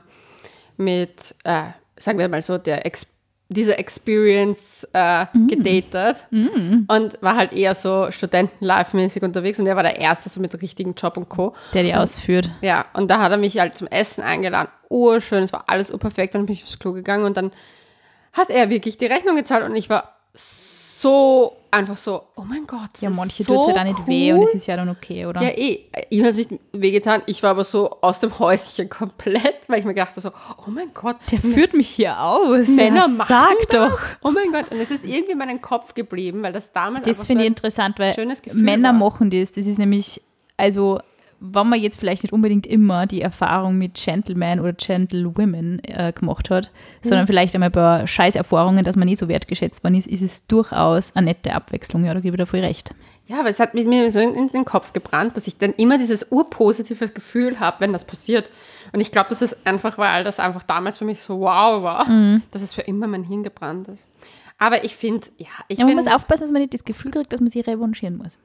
wir mal so, diese Experience gedatet und war halt eher so Studenten-Life-mäßig unterwegs und der war der Erste so mit richtigen Job und Co. Der die ausführt. Ja, und da hat er mich halt zum Essen eingeladen. Urschön, es war alles urperfekt und dann bin ich aufs Klo gegangen und dann hat er wirklich die Rechnung gezahlt und ich war so, einfach so, oh mein Gott, das Ja, ist manche so tut es ja dann nicht cool. weh und es ist ja dann okay, oder? Ja, ihm hat es nicht wehgetan. Ich war aber so aus dem Häuschen komplett, weil ich mir gedacht habe so, oh mein Gott, Der führt mich hier aus. Männer Ja, machen sag das. doch. Oh mein Gott, und es ist irgendwie in meinem Kopf geblieben, weil das damals Das einfach finde ich so ein interessant, weil schönes Gefühl Männer war. machen das. Das ist nämlich, also, wenn man jetzt vielleicht nicht unbedingt immer die Erfahrung mit Gentlemen oder Gentlewomen gemacht hat, sondern vielleicht einmal ein paar Scheißerfahrungen, dass man nicht so wertgeschätzt worden ist, ist es durchaus eine nette Abwechslung. Ja, da gebe ich dir voll recht. Ja, aber es hat mit mir so in den Kopf gebrannt, dass ich dann immer dieses urpositive Gefühl habe, wenn das passiert. Und ich glaube, das ist einfach, weil das einfach damals für mich so wow war, dass es für immer mein Hirn gebrannt ist. Aber ich finde, Ja, man muss aufpassen, dass man nicht das Gefühl kriegt, dass man sich revanchieren muss.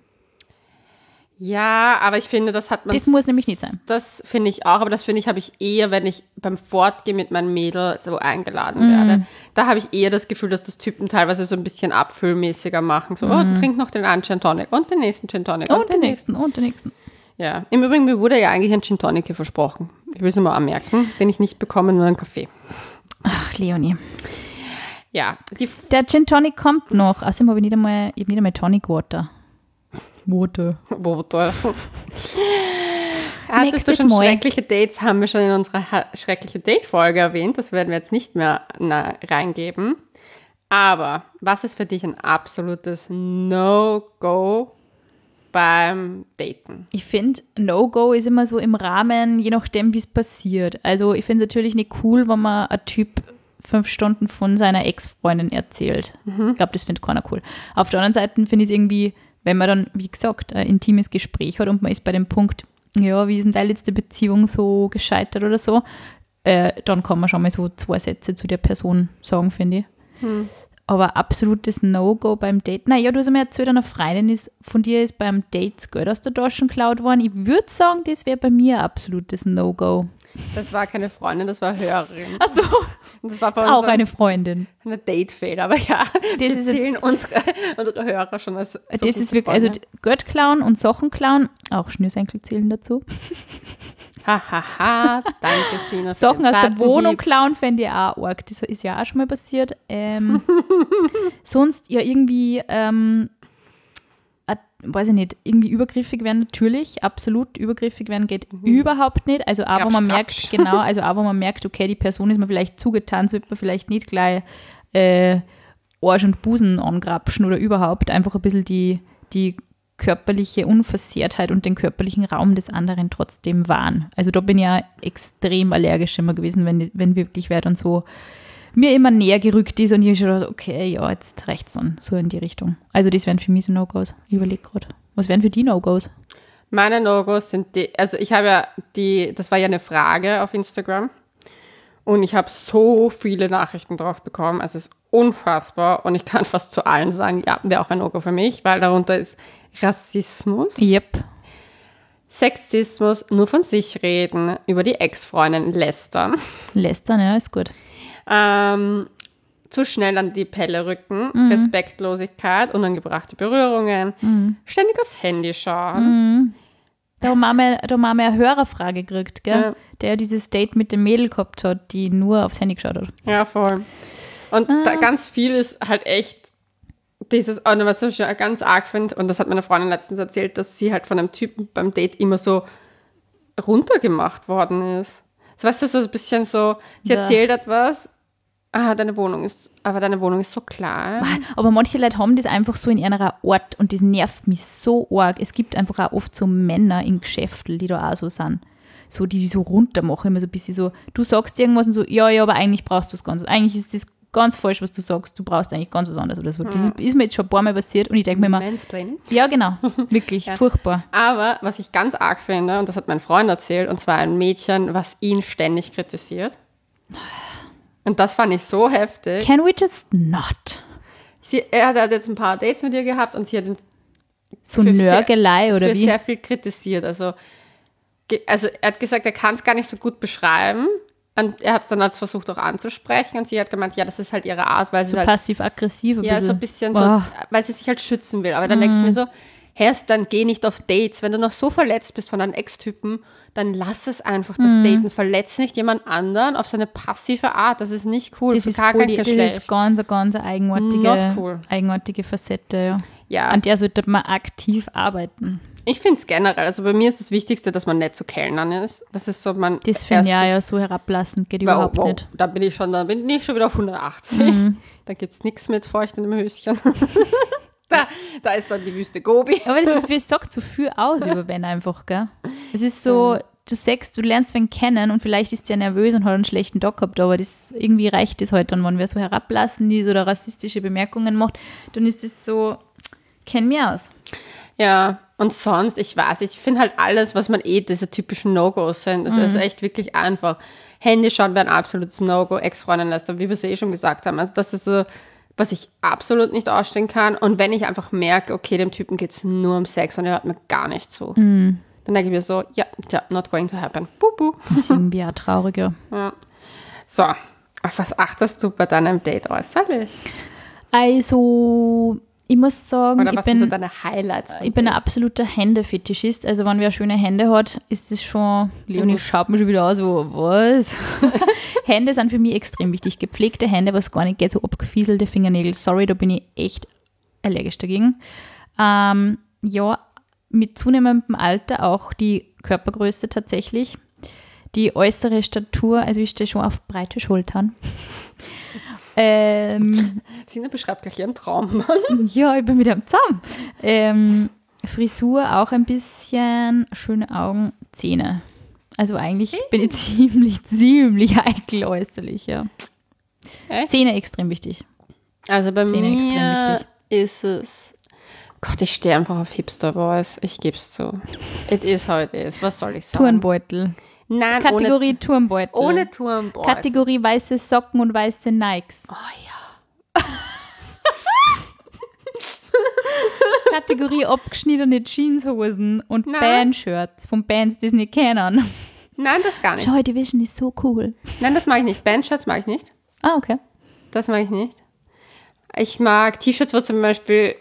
ja, aber ich finde, das hat man. Das muss nämlich nicht sein. Das finde ich auch, aber das finde ich, habe ich eher, wenn ich beim Fortgehen mit meinem Mädel so eingeladen werde. Da habe ich eher das Gefühl, dass das Typen teilweise so ein bisschen abfüllmäßiger machen. So, oh, trink noch den einen Gin Tonic und den nächsten Gin Tonic Und den nächsten, und den nächsten. Ja, im Übrigen, mir wurde ja eigentlich ein Gin Tonic hier versprochen. Ich will es nur mal anmerken, den ich nicht bekomme, nur einen Kaffee. Ach, Leonie. Ja, Der Gin Tonic kommt noch. Außerdem habe ich nicht einmal Tonic Water. Water. Hattest du Nächstes schon Mal. schreckliche Dates? Haben wir schon in unserer schreckliche Date-Folge erwähnt. Das werden wir jetzt nicht mehr reingeben. Aber was ist für dich ein absolutes No-Go beim Daten? Ich finde, No-Go ist immer so im Rahmen, je nachdem, wie es passiert. Also ich finde es natürlich nicht cool, wenn man ein Typ 5 Stunden von seiner Ex-Freundin erzählt. Ich glaube, das findet keiner cool. Auf der anderen Seite finde ich es irgendwie, wenn man dann, wie gesagt, ein intimes Gespräch hat und man ist bei dem Punkt, ja, wie ist denn deine letzte Beziehung so gescheitert oder so, dann kann man schon mal so 2 Sätze zu der Person sagen, finde ich. Aber absolutes No-Go beim Date. Naja, du hast mir erzählt, eine Freundin von dir ist beim Date das Geld aus der Tasche geklaut worden. Ich würde sagen, das wäre bei mir ein absolutes No-Go. Das war keine Freundin, das war eine Hörerin. Ach so, Das war das ist auch eine Freundin. eine Date-Fehler, aber ja, Das ist zählen unsere Hörer schon als so Das ist wirklich, also Geld klauen und Sachen klauen, auch Schnürsenkel zählen dazu. Hahaha, danke Sina. für Sachen den aus der zarten Wohnung Hieb. klauen fände ich auch arg. Das ist ja auch schon mal passiert. Sonst ja irgendwie, weiß ich nicht, irgendwie übergriffig werden natürlich, absolut übergriffig werden geht überhaupt nicht. Also auch, wo man merkt, genau, also auch, wo man merkt, okay, die Person ist mir vielleicht zugetan, sollte man vielleicht nicht gleich Arsch und Busen angrapschen oder überhaupt einfach ein bisschen die körperliche Unversehrtheit und den körperlichen Raum des anderen trotzdem wahren. Also da bin ich ja extrem allergisch immer gewesen, wenn wirklich wer dann so mir immer näher gerückt ist und ich schon dachte, okay, ja, jetzt reicht's dann, so in die Richtung. Also das wären für mich so No-Gos. Ich überlege gerade. Was wären für die No-Gos? Meine No-Gos sind also ich habe ja das war ja eine Frage auf Instagram und ich habe so viele Nachrichten drauf bekommen, also es ist unfassbar und ich kann fast zu allen sagen, ja, wäre auch ein No-Go für mich, weil darunter ist Rassismus, Yep. Sexismus, nur von sich reden, über die Ex-Freundin lästern, Lästern, ja, ist gut. zu schnell an die Pelle rücken, Respektlosigkeit, unangebrachte Berührungen, ständig aufs Handy schauen. Da haben wir eine Hörerfrage gekriegt, gell? Ja. Der dieses Date mit dem Mädel gehabt hat, die nur aufs Handy geschaut hat. Ja, voll. Und da ganz viel ist halt echt dieses, was ich schon ganz arg finde, und das hat meine Freundin letztens erzählt, dass sie halt von einem Typen beim Date immer so runtergemacht worden ist. So, weißt du, so ein bisschen so, sie Ja. erzählt etwas, deine Wohnung ist so klein. Aber manche Leute haben das einfach so in ihrer Art und das nervt mich so arg. Es gibt einfach auch oft so Männer in Geschäften, die da auch so sind. So, die so runter machen, immer so ein bisschen so, du sagst irgendwas und so, ja, aber eigentlich brauchst du was ganz, eigentlich ist das ganz falsch, was du sagst, du brauchst eigentlich ganz was anderes oder so. Das ist mir jetzt schon ein paar Mal passiert und ich denke mir immer, Mansplaining. ja genau, wirklich, furchtbar. Aber was ich ganz arg finde, und das hat mein Freund erzählt, und zwar ein Mädchen, was ihn ständig kritisiert. Und das fand ich so heftig. Can we just not? Er hat jetzt ein paar Dates mit ihr gehabt und sie hat ihn So für Nörgelei oder für wie? sehr viel kritisiert. Also er hat gesagt, er kann es gar nicht so gut beschreiben. Und er hat es dann halt versucht auch anzusprechen. Und sie hat gemeint, ja, das ist halt ihre Art, weil sie So halt, passiv-aggressiv ein ja, bisschen. so ein bisschen Boah. so, weil sie sich halt schützen will. Aber dann denke ich mir so, dann geh nicht auf Dates. Wenn du noch so verletzt bist von deinem Ex-Typen, dann lass es einfach, das Daten. Verletz nicht jemand anderen auf so eine passive Art. Das ist nicht cool. Das für ist, gar kein das Geschlecht. ist ganz eine eigenartige, Not cool. eigenartige Facette, ja. Ja. An der sollte man aktiv arbeiten. Ich finde es generell, also bei mir ist das Wichtigste, dass man nett zu Kellnern ist. Das ist so mein Das finde ich erstes- ja so herablassend, geht überhaupt nicht. Da bin ich schon wieder auf 180. Da gibt es nichts mit feuchtendem Höschen. da ist dann die Wüste Gobi. Aber das ist, wie es sagt, so viel aus über Ben einfach, gell? Es ist so, du lernst wen kennen und vielleicht ist der nervös und hat einen schlechten Tag gehabt, aber irgendwie reicht das halt dann, wenn wer so herablassend ist oder rassistische Bemerkungen macht, dann ist das so, kenn mich aus. Ja, und sonst, ich finde halt alles, was man diese typischen No-Gos sind, das ist echt wirklich einfach. Handy schauen wäre ein absolutes No-Go, Ex-Freundin lästern, wie wir es schon gesagt haben. Also das ist so, was ich absolut nicht ausstehen kann. Und wenn ich einfach merke, okay, dem Typen geht es nur um Sex und er hört mir gar nicht zu, dann denke ich mir so, ja, not going to happen. Buh. Das ist irgendwie auch trauriger. Ja. So, auf was achtest du bei deinem Date äußerlich? Also, ich muss sagen, Oder was sind so deine Highlights? ich bin ein absoluter Händefetischist. Also wenn wer schöne Hände hat, ist es schon, Leonie schaut mir schon wieder aus, was? Hände sind für mich extrem wichtig. Gepflegte Hände, was gar nicht geht, so abgefieselte Fingernägel. Sorry, da bin ich echt allergisch dagegen. Ja, mit zunehmendem Alter auch die Körpergröße tatsächlich. Die äußere Statur, also ich stehe schon auf breite Schultern. Sina beschreibt gleich ihren Traum. Ja, ich bin wieder am Zaum. Frisur auch ein bisschen, schöne Augen, Zähne. Also eigentlich bin ich ziemlich heikel äußerlich, ja. Echt? Zähne extrem wichtig. Also bei Zähne extrem mir wichtig. ist es... Gott, ich stehe einfach auf Hipster-Boys. Ich gebe es zu. It is how it is. Was soll ich sagen? Turnbeutel. Nein, Kategorie Turnbeutel. ohne Turnbeutel. Kategorie weiße Socken und weiße Nikes. Oh ja. Kategorie abgeschnittene Jeanshosen und Nein. Bandshirts von Bands, die es nicht kennen. Nein, das gar nicht. Joy Division ist so cool. Nein, das mag ich nicht. Bandshirts mag ich nicht. Ah, okay. Das mag ich nicht. Ich mag T-Shirts, wo zum Beispiel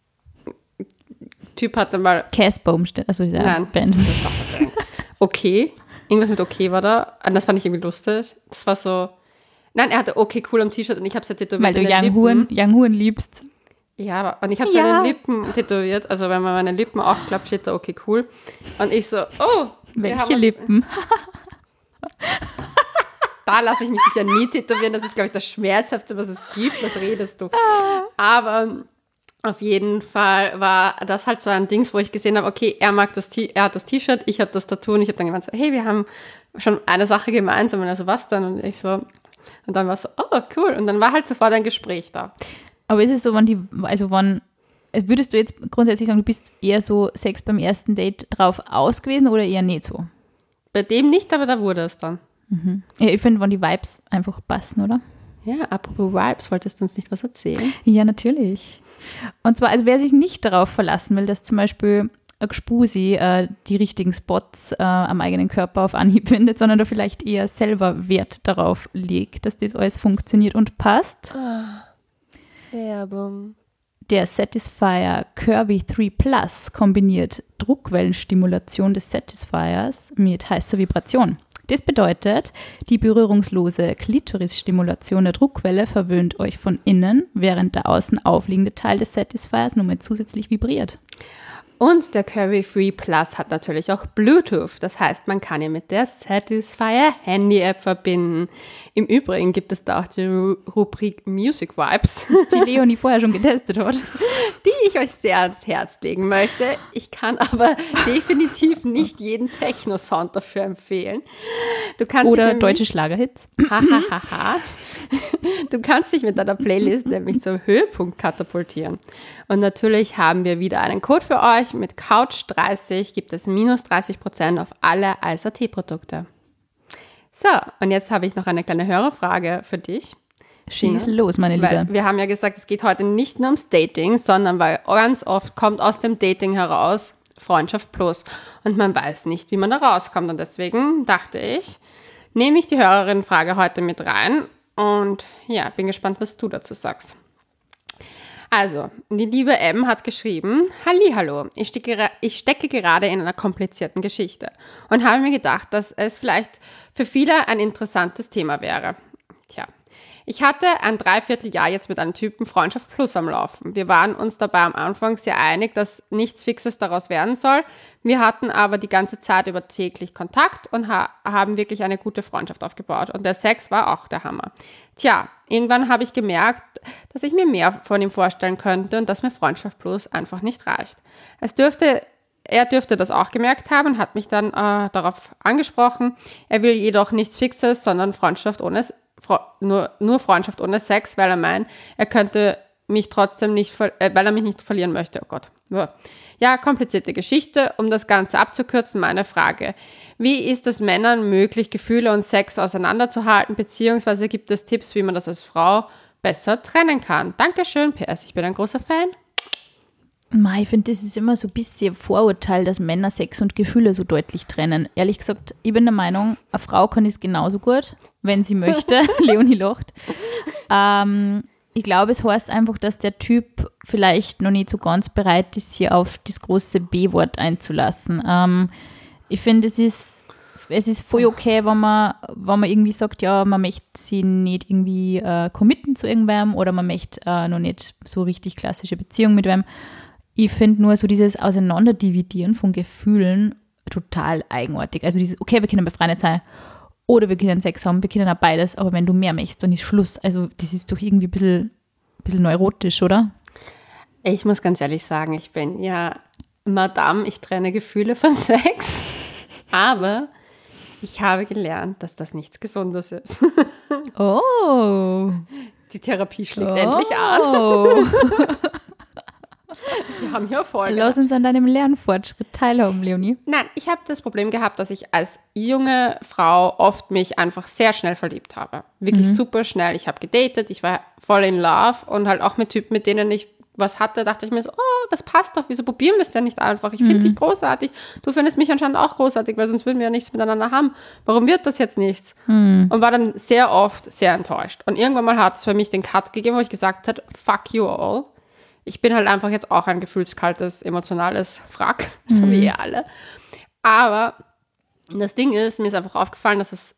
Typ hatte mal Casper umsteht, also diese Nein. Band. okay. Irgendwas mit okay war da. Und das fand ich irgendwie lustig. Das war so. Nein, er hatte okay cool am T-Shirt und ich habe es ja tätowiert. Weil du in den Young Huren liebst. Ja, und ich habe es an den Lippen tätowiert. Also wenn man meine Lippen aufklappt, steht da okay cool. Und ich so, oh. Welche Lippen? Da lasse ich mich sicher nie tätowieren. Das ist, glaube ich, das Schmerzhafte, was es gibt. Was redest du? Aber auf jeden Fall war das halt so ein Dings, wo ich gesehen habe, okay, er hat das T-Shirt, ich habe das Tattoo und ich habe dann gemeint, so, hey, wir haben schon eine Sache gemeinsam. Und also was dann? Und ich so, und dann war es so, oh, cool. Und dann war halt sofort ein Gespräch da. Aber ist es so, würdest du jetzt grundsätzlich sagen, du bist eher so Sex beim ersten Date drauf aus gewesen oder eher nicht so? Bei dem nicht, aber da wurde es dann. Ja, ich finde, wenn die Vibes einfach passen, oder? Ja, apropos Vibes, wolltest du uns nicht was erzählen? Ja, natürlich. Und zwar, also wer sich nicht darauf verlassen will, dass zum Beispiel ein Gspusi die richtigen Spots am eigenen Körper auf Anhieb findet, sondern da vielleicht eher selber Wert darauf legt, dass das alles funktioniert und passt. Werbung. Der Satisfier Curvy 3 Plus kombiniert Druckwellenstimulation des Satisfiers mit heißer Vibration. Das bedeutet, die berührungslose Klitorisstimulation der Druckwelle verwöhnt euch von innen, während der außen aufliegende Teil des Satisfiers nur mal zusätzlich vibriert. Und der Curvy 3 Plus hat natürlich auch Bluetooth. Das heißt, man kann ihn mit der Satisfier Handy-App verbinden. Im Übrigen gibt es da auch die Rubrik Music Vibes, Die Leonie vorher schon getestet hat. die ich euch sehr ans Herz legen möchte. Ich kann aber definitiv nicht jeden Techno-Sound dafür empfehlen. Du kannst Oder dich deutsche Schlagerhits. Du kannst dich mit deiner Playlist nämlich zum Höhepunkt katapultieren. Und natürlich haben wir wieder einen Code für euch. Mit Couch30 gibt es minus 30% auf alle AT-Produkte. So, und jetzt habe ich noch eine kleine Hörerfrage für dich. Schieß los, meine Weil Liebe. wir haben ja gesagt, es geht heute nicht nur ums Dating, sondern weil ganz oft kommt aus dem Dating heraus Freundschaft plus und man weiß nicht, wie man da rauskommt. Und deswegen dachte ich, nehme ich die Hörerin-Frage heute mit rein und ja, bin gespannt, was du dazu sagst. Also, die liebe M hat geschrieben, Hallihallo, ich stecke gerade in einer komplizierten Geschichte und habe mir gedacht, dass es vielleicht für viele ein interessantes Thema wäre. Tja, ich hatte ein Dreivierteljahr jetzt mit einem Typen Freundschaft Plus am Laufen. Wir waren uns dabei am Anfang sehr einig, dass nichts Fixes daraus werden soll. Wir hatten aber die ganze Zeit über täglich Kontakt und haben wirklich eine gute Freundschaft aufgebaut. Und der Sex war auch der Hammer. Tja, irgendwann habe ich gemerkt, dass ich mir mehr von ihm vorstellen könnte und dass mir Freundschaft Plus einfach nicht reicht. Er dürfte das auch gemerkt haben und hat mich dann darauf angesprochen. Er will jedoch nichts Fixes, sondern Freundschaft nur Freundschaft ohne Sex, weil er meint, er könnte mich trotzdem nicht, weil er mich nicht verlieren möchte. Oh Gott. Ja, komplizierte Geschichte. Um das Ganze abzukürzen, meine Frage. Wie ist es Männern möglich, Gefühle und Sex auseinanderzuhalten, beziehungsweise gibt es Tipps, wie man das als Frau besser trennen kann? Dankeschön, PS, ich bin ein großer Fan. Ich finde, das ist immer so ein bisschen Vorurteil, dass Männer Sex und Gefühle so deutlich trennen. Ehrlich gesagt, ich bin der Meinung, eine Frau kann es genauso gut, wenn sie möchte. Leonie lacht. Ich glaube, es heißt einfach, dass der Typ vielleicht noch nicht so ganz bereit ist, hier auf das große B-Wort einzulassen. Ich finde, es ist voll okay, wenn man irgendwie sagt, ja, man möchte sie nicht irgendwie committen zu irgendwem oder man möchte noch nicht so richtig klassische Beziehung mit wem. Ich finde nur so dieses Auseinanderdividieren von Gefühlen total eigenartig. Also dieses, okay, wir können befreundet sein oder wir können Sex haben, wir können auch beides, aber wenn du mehr möchtest, dann ist Schluss. Also das ist doch irgendwie ein bisschen neurotisch, oder? Ich muss ganz ehrlich sagen, ich bin ja Madame, ich trenne Gefühle von Sex, aber Ich habe gelernt, dass das nichts Gesundes ist. Oh. Die Therapie schlägt endlich an. Wir haben hier Erfolge. Lass uns an deinem Lernfortschritt teilhaben, Leonie. Nein, ich habe das Problem gehabt, dass ich als junge Frau oft mich einfach sehr schnell verliebt habe. Wirklich super schnell. Ich habe gedatet, ich war voll in love und halt auch mit Typen, mit denen ich was hatte, dachte ich mir so, oh, das passt doch, wieso probieren wir es denn nicht einfach? Ich finde dich großartig, du findest mich anscheinend auch großartig, weil sonst würden wir ja nichts miteinander haben. Warum wird das jetzt nichts? Und war dann sehr oft sehr enttäuscht. Und irgendwann mal hat es für mich den Cut gegeben, wo ich gesagt habe, fuck you all. Ich bin halt einfach jetzt auch ein gefühlskaltes, emotionales Wrack, so wie ihr alle. Aber das Ding ist, mir ist einfach aufgefallen, dass es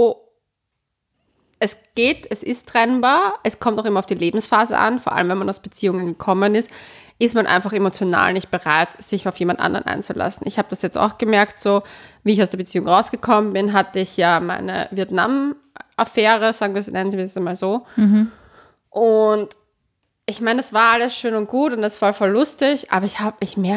ist trennbar, es kommt auch immer auf die Lebensphase an, vor allem wenn man aus Beziehungen gekommen ist man einfach emotional nicht bereit, sich auf jemand anderen einzulassen. Ich habe das jetzt auch gemerkt, so wie ich aus der Beziehung rausgekommen bin, hatte ich ja meine Vietnam-Affäre, nennen wir es mal so. Und ich meine, das war alles schön und gut und das war voll lustig, aber ich habe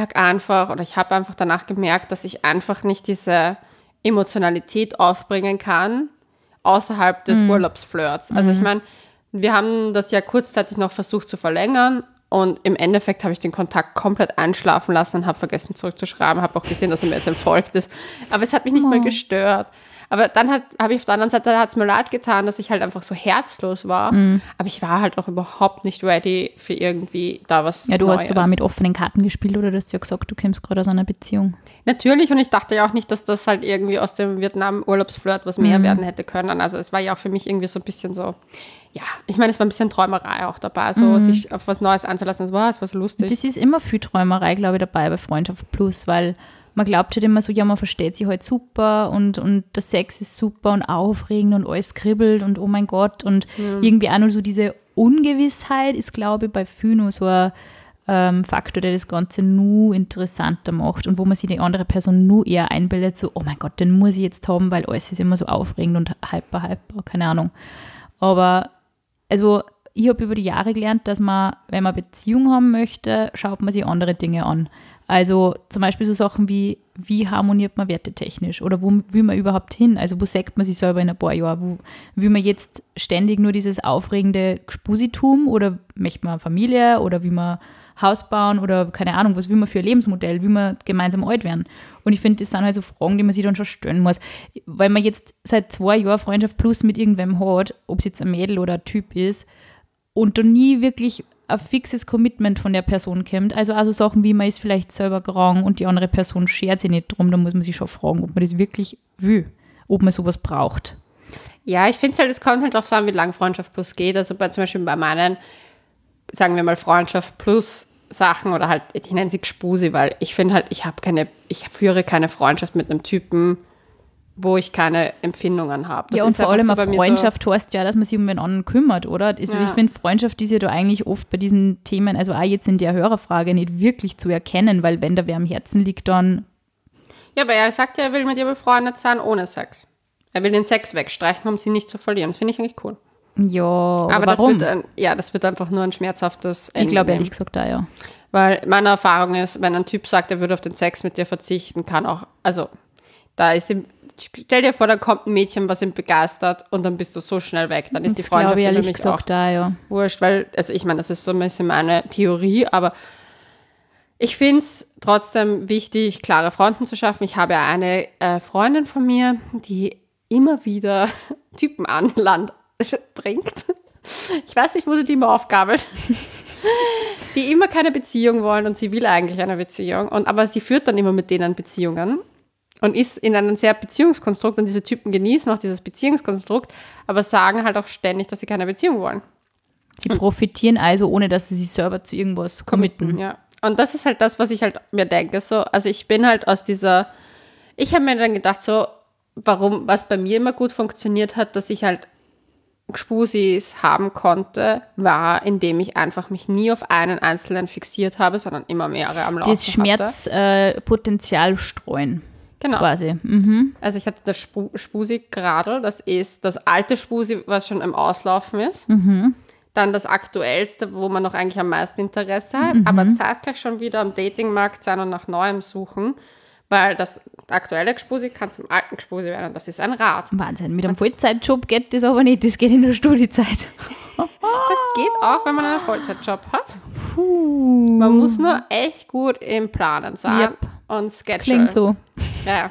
einfach danach gemerkt, dass ich einfach nicht diese Emotionalität aufbringen kann, außerhalb des Urlaubsflirts. Also ich meine, wir haben das ja kurzzeitig noch versucht zu verlängern und im Endeffekt habe ich den Kontakt komplett einschlafen lassen und habe vergessen zurückzuschreiben, habe auch gesehen, dass er mir jetzt entfolgt ist. Aber es hat mich nicht mal gestört. Aber dann habe ich auf der anderen Seite, hat es mir leid getan, dass ich halt einfach so herzlos war. Aber ich war halt auch überhaupt nicht ready für irgendwie da was Ja, du Neues. hast aber mit offenen Karten gespielt, oder du hast ja gesagt, du kommst gerade aus einer Beziehung. Natürlich, und ich dachte ja auch nicht, dass das halt irgendwie aus dem Vietnam-Urlaubsflirt was mehr werden hätte können. Also es war ja auch für mich irgendwie so ein bisschen so, ja, ich meine, es war ein bisschen Träumerei auch dabei, so sich auf was Neues einzulassen. Es war so lustig. Das ist immer viel Träumerei, glaube ich, dabei bei Freundschaft Plus, weil man glaubt halt immer so, ja, man versteht sich halt super und der Sex ist super und aufregend und alles kribbelt und oh mein Gott und irgendwie auch nur so diese Ungewissheit ist, glaube ich, bei vielen nur so ein Faktor, der das Ganze nur interessanter macht und wo man sich die andere Person nur eher einbildet, so, oh mein Gott, den muss ich jetzt haben, weil alles ist immer so aufregend und hyper, keine Ahnung. Aber also ich habe über die Jahre gelernt, dass man, wenn man Beziehung haben möchte, schaut man sich andere Dinge an. Also zum Beispiel so Sachen wie harmoniert man wertetechnisch oder wo will man überhaupt hin? Also wo sagt man sich selber in ein paar Jahren? Wo will man jetzt ständig nur dieses aufregende Gspusitum oder möchte man eine Familie oder will man Haus bauen oder keine Ahnung, was will man für ein Lebensmodell? Will man gemeinsam alt werden? Und ich finde, das sind halt so Fragen, die man sich dann schon stellen muss. Weil man jetzt seit 2 Jahren Freundschaft plus mit irgendwem hat, ob es jetzt ein Mädel oder ein Typ ist und dann nie wirklich ein fixes Commitment von der Person kommt. Also Sachen wie, man ist vielleicht selber krank und die andere Person schert sich nicht drum, da muss man sich schon fragen, ob man das wirklich will, ob man sowas braucht. Ja, ich finde es halt, es kommt halt auch an, wie lange Freundschaft plus geht. Also zum Beispiel bei meinen, sagen wir mal, Freundschaft plus Sachen oder halt, ich nenne sie Gspusi, weil ich finde halt, ich führe keine Freundschaft mit einem Typen, wo ich keine Empfindungen habe. Ja, und vor allem eine Freundschaft heißt ja, dass man sich um einen anderen kümmert, oder? Also ich finde, Freundschaft ist ja da eigentlich oft bei diesen Themen, also auch jetzt in der Hörerfrage, nicht wirklich zu erkennen, weil wenn da wer am Herzen liegt, dann... Ja, aber er sagt ja, er will mit ihr befreundet sein ohne Sex. Er will den Sex wegstreichen, um sie nicht zu verlieren. Das finde ich eigentlich cool. Ja, aber warum? Das wird einfach nur ein schmerzhaftes Ende. Ich glaube ehrlich gesagt da, ja. Weil meine Erfahrung ist, wenn ein Typ sagt, er würde auf den Sex mit dir verzichten, kann auch, also da ist ihm, stell dir vor, da kommt ein Mädchen, was ihn begeistert und dann bist du so schnell weg. Dann ist die Freundschaft für mich auch wurscht, weil, also ich meine, das ist so ein bisschen meine Theorie, aber ich finde es trotzdem wichtig, klare Fronten zu schaffen. Ich habe eine Freundin von mir, die immer wieder Typen an Land bringt. Ich weiß nicht, wo sie die immer aufgabelt. Die immer keine Beziehung wollen und sie will eigentlich eine Beziehung. Aber sie führt dann immer mit denen Beziehungen und ist in einem sehr Beziehungskonstrukt und diese Typen genießen auch dieses Beziehungskonstrukt, aber sagen halt auch ständig, dass sie keine Beziehung wollen. Sie profitieren also, ohne dass sie sich selber zu irgendwas committen. Ja. Und das ist halt das, was ich halt mir denke. So, also ich bin halt ich habe mir dann gedacht, so, was bei mir immer gut funktioniert hat, dass ich halt Gspusis haben konnte, war, indem ich einfach mich nie auf einen einzelnen fixiert habe, sondern immer mehrere am Laufen hatte. Das Schmerzpotenzial streuen. Genau. Quasi. Also ich hatte das Spusi-Gradl, das ist das alte Spusi, was schon im Auslaufen ist. Dann das aktuellste, wo man noch eigentlich am meisten Interesse hat, aber zeitgleich schon wieder am Datingmarkt sein und nach Neuem suchen, Weil das aktuelle Gspusi kann zum alten Gspusi werden und das ist ein Rad. Wahnsinn, mit einem Vollzeitjob geht das aber nicht, das geht in der Studiezeit. Das geht auch, wenn man einen Vollzeitjob hat. Man muss nur echt gut im Planen sein Yep. und Schedule. Klingt so. Ja.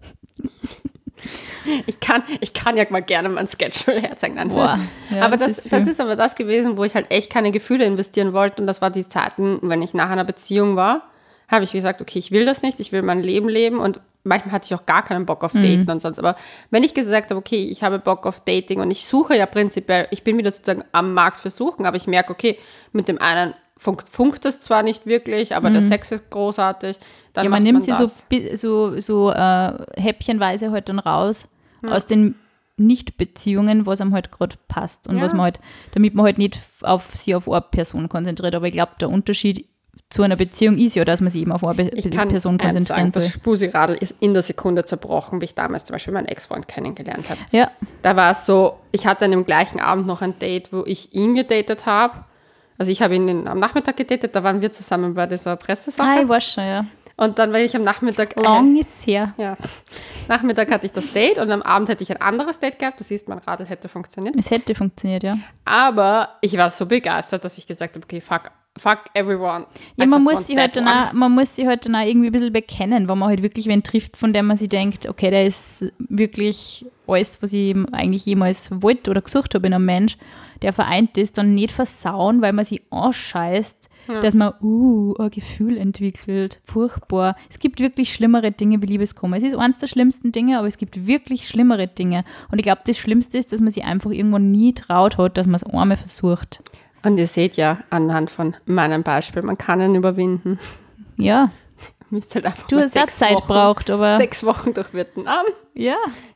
Ich kann ja mal gerne mein Schedule herzeigen. Nein. Boah, ja, aber das das ist ist aber das gewesen, wo ich halt echt keine Gefühle investieren wollte. Und das war die Zeiten, wenn ich nach einer Beziehung war, habe ich gesagt, okay, ich will das nicht, ich will mein Leben leben. Und manchmal hatte ich auch gar keinen Bock auf Daten und sonst. Aber wenn ich gesagt habe, okay, ich habe Bock auf Dating und ich suche ja prinzipiell, ich bin wieder sozusagen am Markt für Suchen, aber ich merke, okay, mit dem einen funkt es zwar nicht wirklich, aber der Sex ist großartig. Dann Ja, man macht nimmt sie das. so häppchenweise halt dann raus aus den Nicht-Beziehungen, was einem halt gerade passt und Ja. was man halt, damit man halt nicht sich auf eine Person konzentriert. Aber ich glaube, der Unterschied zu einer Beziehung ist ja, dass man sich eben auf eine Ich kann Person konzentrieren das soll. Spusi-Radl ist in der Sekunde zerbrochen, wie ich damals zum Beispiel meinen Ex-Freund kennengelernt habe. Ja, Da war es so, ich hatte an dem gleichen Abend noch ein Date, wo ich ihn gedatet habe. Also ich habe ihn am Nachmittag gedatet, da waren wir zusammen bei dieser Pressesache. ich weiß schon, ja. Und dann war ich am Nachmittag... Lang ist her. Ja. Nachmittag hatte ich das Date und am Abend hätte ich ein anderes Date gehabt. Du siehst, mein Radl hätte funktioniert. Es hätte funktioniert, ja. Aber ich war so begeistert, dass ich gesagt habe, okay, fuck everyone. Ja, I man just muss want sich that halt one. man muss sich halt dann auch irgendwie ein bisschen bekennen, wenn man halt wirklich wen trifft, von dem man sich denkt, okay, der ist wirklich alles, was ich eigentlich jemals wollte oder gesucht habe in einem Mensch, der vereint ist, dann nicht versauen, weil man sich anscheißt, dass man ein Gefühl entwickelt. Furchtbar. Es gibt wirklich schlimmere Dinge wie Liebeskummer. Es ist eines der schlimmsten Dinge, aber es gibt wirklich schlimmere Dinge. Und ich glaube, das Schlimmste ist, dass man sich einfach irgendwann nie traut hat, dass man es einmal versucht. Und ihr seht ja anhand von meinem Beispiel, man kann ihn überwinden. Ja, Ihr müsst halt einfach du mal hast auch Zeit braucht, aber 6 Wochen durch Vietnam. ja,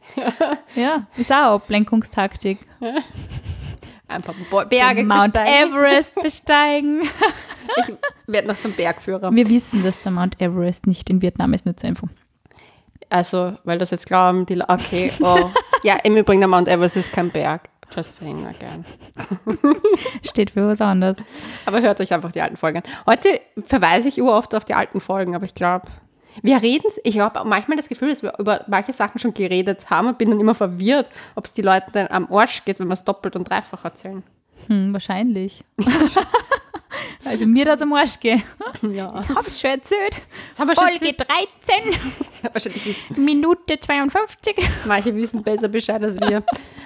ist auch eine Ablenkungstaktik. Einfach Berge Mount besteigen. Everest besteigen. Ich werde noch zum Bergführer. Wir wissen, dass der Mount Everest nicht in Vietnam ist, nur zur Info. Also, weil das jetzt glauben, die okay, oh. Ja, im Übrigen, der Mount Everest ist kein Berg. Just saying again. Steht für was anderes. Aber hört euch einfach die alten Folgen an. Heute verweise ich oft auf die alten Folgen, aber ich glaube, ich habe auch manchmal das Gefühl, dass wir über manche Sachen schon geredet haben und bin dann immer verwirrt, ob es die Leute dann am Arsch geht, wenn wir es doppelt und dreifach erzählen. Wahrscheinlich. Also mir hat es am Arsch gehen. Ja. Das habe ich schon erzählt. Das haben wir schon Folge 13, wahrscheinlich Minute 52. manche wissen besser Bescheid als wir.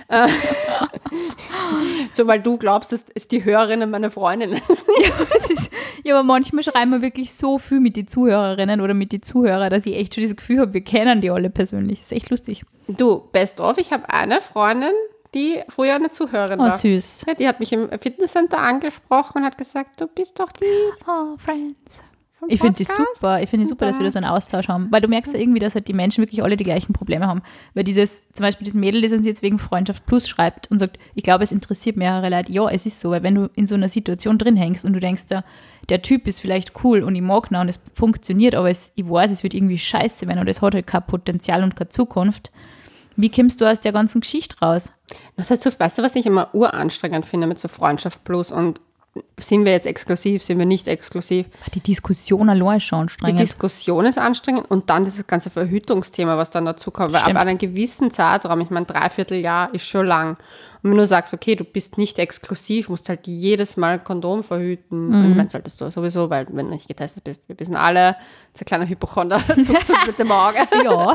So, weil du glaubst, dass die Hörerinnen meine Freundinnen sind. Ja, aber manchmal schreiben wir wirklich so viel mit den Zuhörerinnen oder mit den Zuhörern, dass ich echt schon das Gefühl habe, wir kennen die alle persönlich. Das ist echt lustig. Du, best of, ich habe eine Freundin, die früher eine Zuhörerin Oh, war. süß. Die hat mich im Fitnesscenter angesprochen und hat gesagt, du bist doch die Oh, Friends. vom Ich finde die Podcast. super. Ich finde super, dass wir da so einen Austausch haben. Weil du merkst ja irgendwie, dass halt die Menschen wirklich alle die gleichen Probleme haben. Weil zum Beispiel das Mädel, das uns jetzt wegen Freundschaft Plus schreibt und sagt, ich glaube, es interessiert mehrere Leute. Ja, es ist so, weil wenn du in so einer Situation drin hängst und du denkst, der Typ ist vielleicht cool und ich mag ihn und es funktioniert, aber ich weiß, es wird irgendwie scheiße, wenn er das hat halt kein Potenzial und keine Zukunft. Wie kommst du aus der ganzen Geschichte raus? Das ist halt so, weißt du, was ich immer uranstrengend finde mit so Freundschaft Plus und sind wir jetzt exklusiv, sind wir nicht exklusiv? Die Diskussion allein ist schon Die anstrengend. Diskussion ist anstrengend und dann dieses ganze Verhütungsthema, was dann dazu kommt. Weil ab Stimmt. einem gewissen Zeitraum, ich meine, 3/4 Jahr ist schon lang. Und wenn du sagst, okay, du bist nicht exklusiv, musst halt jedes Mal Kondom verhüten. Und ich meine, solltest du sowieso, weil wenn du nicht getestet bist, wir wissen alle, das ist ein kleiner Hypochonder, zuckt mit dem Auge. Ja.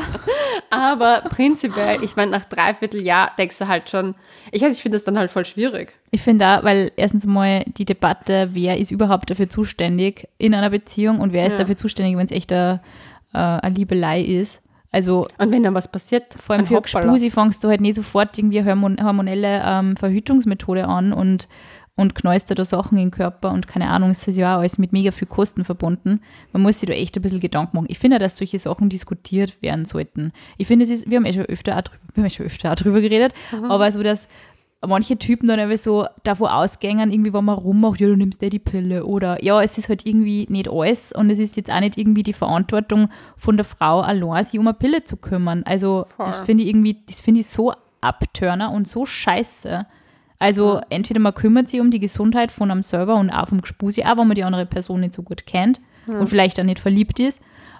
Aber prinzipiell, ich meine, nach 3/4 Jahr denkst du halt schon, ich finde das dann halt voll schwierig. Ich finde auch, weil erstens mal die Debatte, wer ist überhaupt dafür zuständig in einer Beziehung und wer ist dafür zuständig, wenn es echt eine Liebelei ist. Also Und wenn dann was passiert, vor allem ein für Hoppala. Gspusi fängst du halt nicht sofort irgendwie eine hormonelle Verhütungsmethode an und knallst da Sachen in den Körper und keine Ahnung, es ist ja auch alles mit mega viel Kosten verbunden. Man muss sich da echt ein bisschen Gedanken machen. Ich finde, dass solche Sachen diskutiert werden sollten. Ich finde, wir haben schon öfter auch drüber geredet, aber so, dass manche Typen dann einfach so davon ausgängen, irgendwie, wenn man rummacht, ja, du nimmst die Pille oder ja, es ist halt irgendwie nicht alles und es ist jetzt auch nicht irgendwie die Verantwortung von der Frau allein, sich um eine Pille zu kümmern. Also Voll. das finde ich so abturner und so scheiße. Also entweder man kümmert sich um die Gesundheit von einem selber und auch vom Gspusi, auch wenn man die andere Person nicht so gut kennt und vielleicht auch nicht verliebt ist,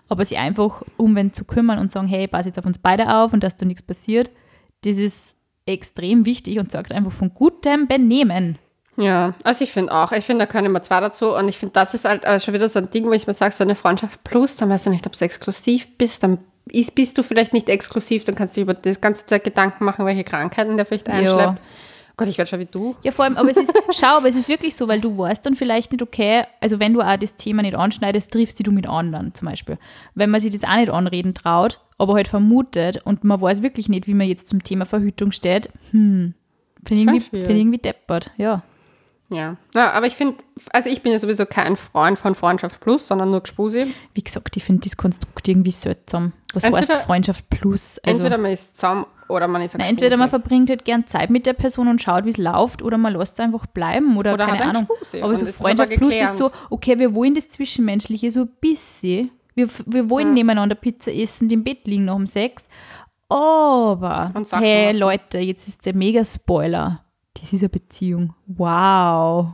Aber sich einfach umwenden zu kümmern und sagen, hey, pass jetzt auf uns beide auf und dass da nichts passiert, das ist extrem wichtig und sagt einfach von gutem Benehmen. Ja, also ich finde auch. Ich finde, da können immer zwei dazu. Und ich finde, das ist halt schon wieder so ein Ding, wo ich mir sage, so eine Freundschaft plus, dann weißt du nicht, ob du exklusiv bist, dann bist du vielleicht nicht exklusiv, dann kannst du dir über das ganze Zeit Gedanken machen, welche Krankheiten der vielleicht einschleppt. Ja. Gott, ich werde schon wie du. Ja, vor allem, aber es ist wirklich so, weil du weißt dann vielleicht nicht, okay, also wenn du auch das Thema nicht anschneidest, triffst du mit anderen zum Beispiel. Wenn man sich das auch nicht anreden traut, aber halt vermutet und man weiß wirklich nicht, wie man jetzt zum Thema Verhütung steht, finde ich irgendwie deppert, ja. Ja, aber ich finde, also ich bin ja sowieso kein Freund von Freundschaft plus, sondern nur Gspusi. Wie gesagt, ich finde das Konstrukt irgendwie seltsam. Was heißt Freundschaft plus? Also, entweder man ist zusammen oder man ist ein Gspusi. Entweder man verbringt halt gern Zeit mit der Person und schaut, wie es läuft, oder man lässt es einfach bleiben oder keine hat Ahnung. Gspusi. Aber so Freundschaft plus ist so, okay, wir wollen das Zwischenmenschliche so ein bisschen. Wir wollen nebeneinander Pizza essen, im Bett liegen nach dem Sex. Aber, hey Leute, jetzt ist der Mega-Spoiler. Das ist eine Beziehung. Wow.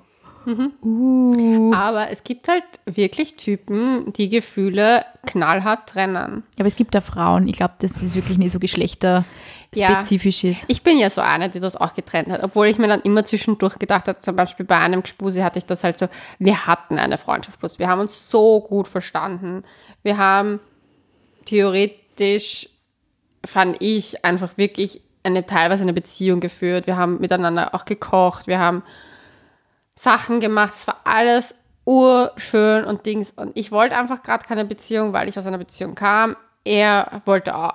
Aber es gibt halt wirklich Typen, die Gefühle knallhart trennen. Aber es gibt da Frauen. Ich glaube, das ist wirklich nicht so geschlechterspezifisch ist. Ich bin ja so eine, die das auch getrennt hat. Obwohl ich mir dann immer zwischendurch gedacht habe, zum Beispiel bei einem Gspusi hatte ich das halt so, wir hatten eine Freundschaft plus. Wir haben uns so gut verstanden. Wir haben theoretisch, fand ich, einfach wirklich teilweise eine Beziehung geführt. Wir haben miteinander auch gekocht. Wir haben Sachen gemacht. Es war alles urschön und Dings. Und ich wollte einfach gerade keine Beziehung, weil ich aus einer Beziehung kam. Er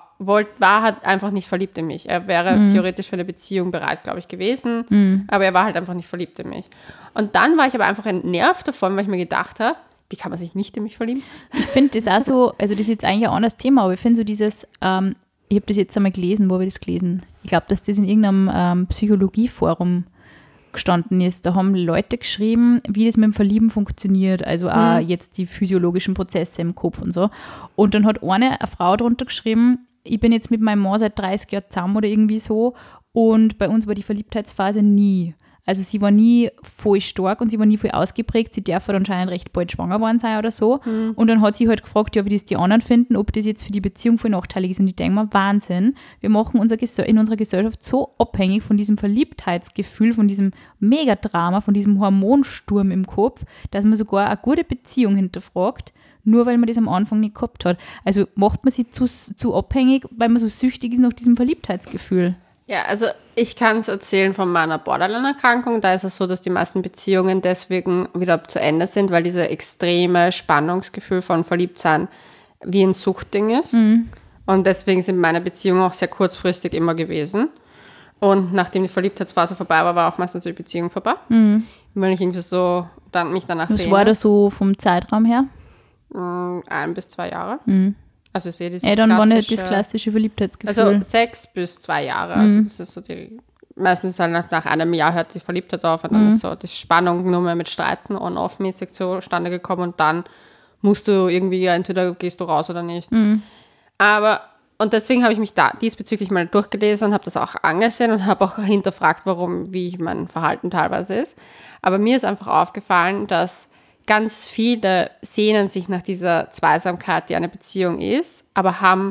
war halt einfach nicht verliebt in mich. Er wäre theoretisch für eine Beziehung bereit, glaube ich, gewesen. Aber er war halt einfach nicht verliebt in mich. Und dann war ich aber einfach entnervt davon, weil ich mir gedacht habe, wie kann man sich nicht in mich verlieben? Ich finde das auch so, also das ist jetzt eigentlich ein anderes Thema, aber ich finde so dieses, ich habe das jetzt einmal gelesen, wo habe ich das gelesen? Ich glaube, dass das in irgendeinem Psychologieforum gestanden ist. Da haben Leute geschrieben, wie das mit dem Verlieben funktioniert, also auch jetzt die physiologischen Prozesse im Kopf und so. Und dann hat eine Frau darunter geschrieben, ich bin jetzt mit meinem Mann seit 30 Jahren zusammen oder irgendwie so und bei uns war die Verliebtheitsphase nie. Also sie war nie voll stark und sie war nie voll ausgeprägt. Sie darf halt anscheinend recht bald schwanger worden sein oder so. Und dann hat sie halt gefragt, ja, wie das die anderen finden, ob das jetzt für die Beziehung voll nachteilig ist. Und ich denke mir, Wahnsinn, wir machen in unserer Gesellschaft so abhängig von diesem Verliebtheitsgefühl, von diesem Megadrama, von diesem Hormonsturm im Kopf, dass man sogar eine gute Beziehung hinterfragt, nur weil man das am Anfang nicht gehabt hat. Also macht man sie zu abhängig, weil man so süchtig ist nach diesem Verliebtheitsgefühl. Ja, also ich kann es erzählen von meiner Borderline-Erkrankung. Da ist es so, dass die meisten Beziehungen deswegen wieder zu Ende sind, weil dieses extreme Spannungsgefühl von Verliebtsein wie ein Suchtding ist. Und deswegen sind meine Beziehungen auch sehr kurzfristig immer gewesen. Und nachdem die Verliebtheitsphase vorbei war, war auch meistens die Beziehung vorbei. Wenn ich irgendwie so mich danach sehe. Was war das so vom Zeitraum her? 1 bis 2 Jahre. Also ich sehe dieses dann war nicht das klassische Verliebtheitsgefühl. Also 6 bis 2 Jahre. Also das ist so meistens halt nach einem Jahr hört die Verliebtheit auf und dann ist so die Spannung nur mehr mit Streiten on-off-mäßig zustande gekommen und dann musst du irgendwie, entweder gehst du raus oder nicht. Und deswegen habe ich mich da diesbezüglich mal durchgelesen und habe das auch angesehen und habe auch hinterfragt, wie mein Verhalten teilweise ist. Aber mir ist einfach aufgefallen, dass ganz viele sehnen sich nach dieser Zweisamkeit, die eine Beziehung ist, aber haben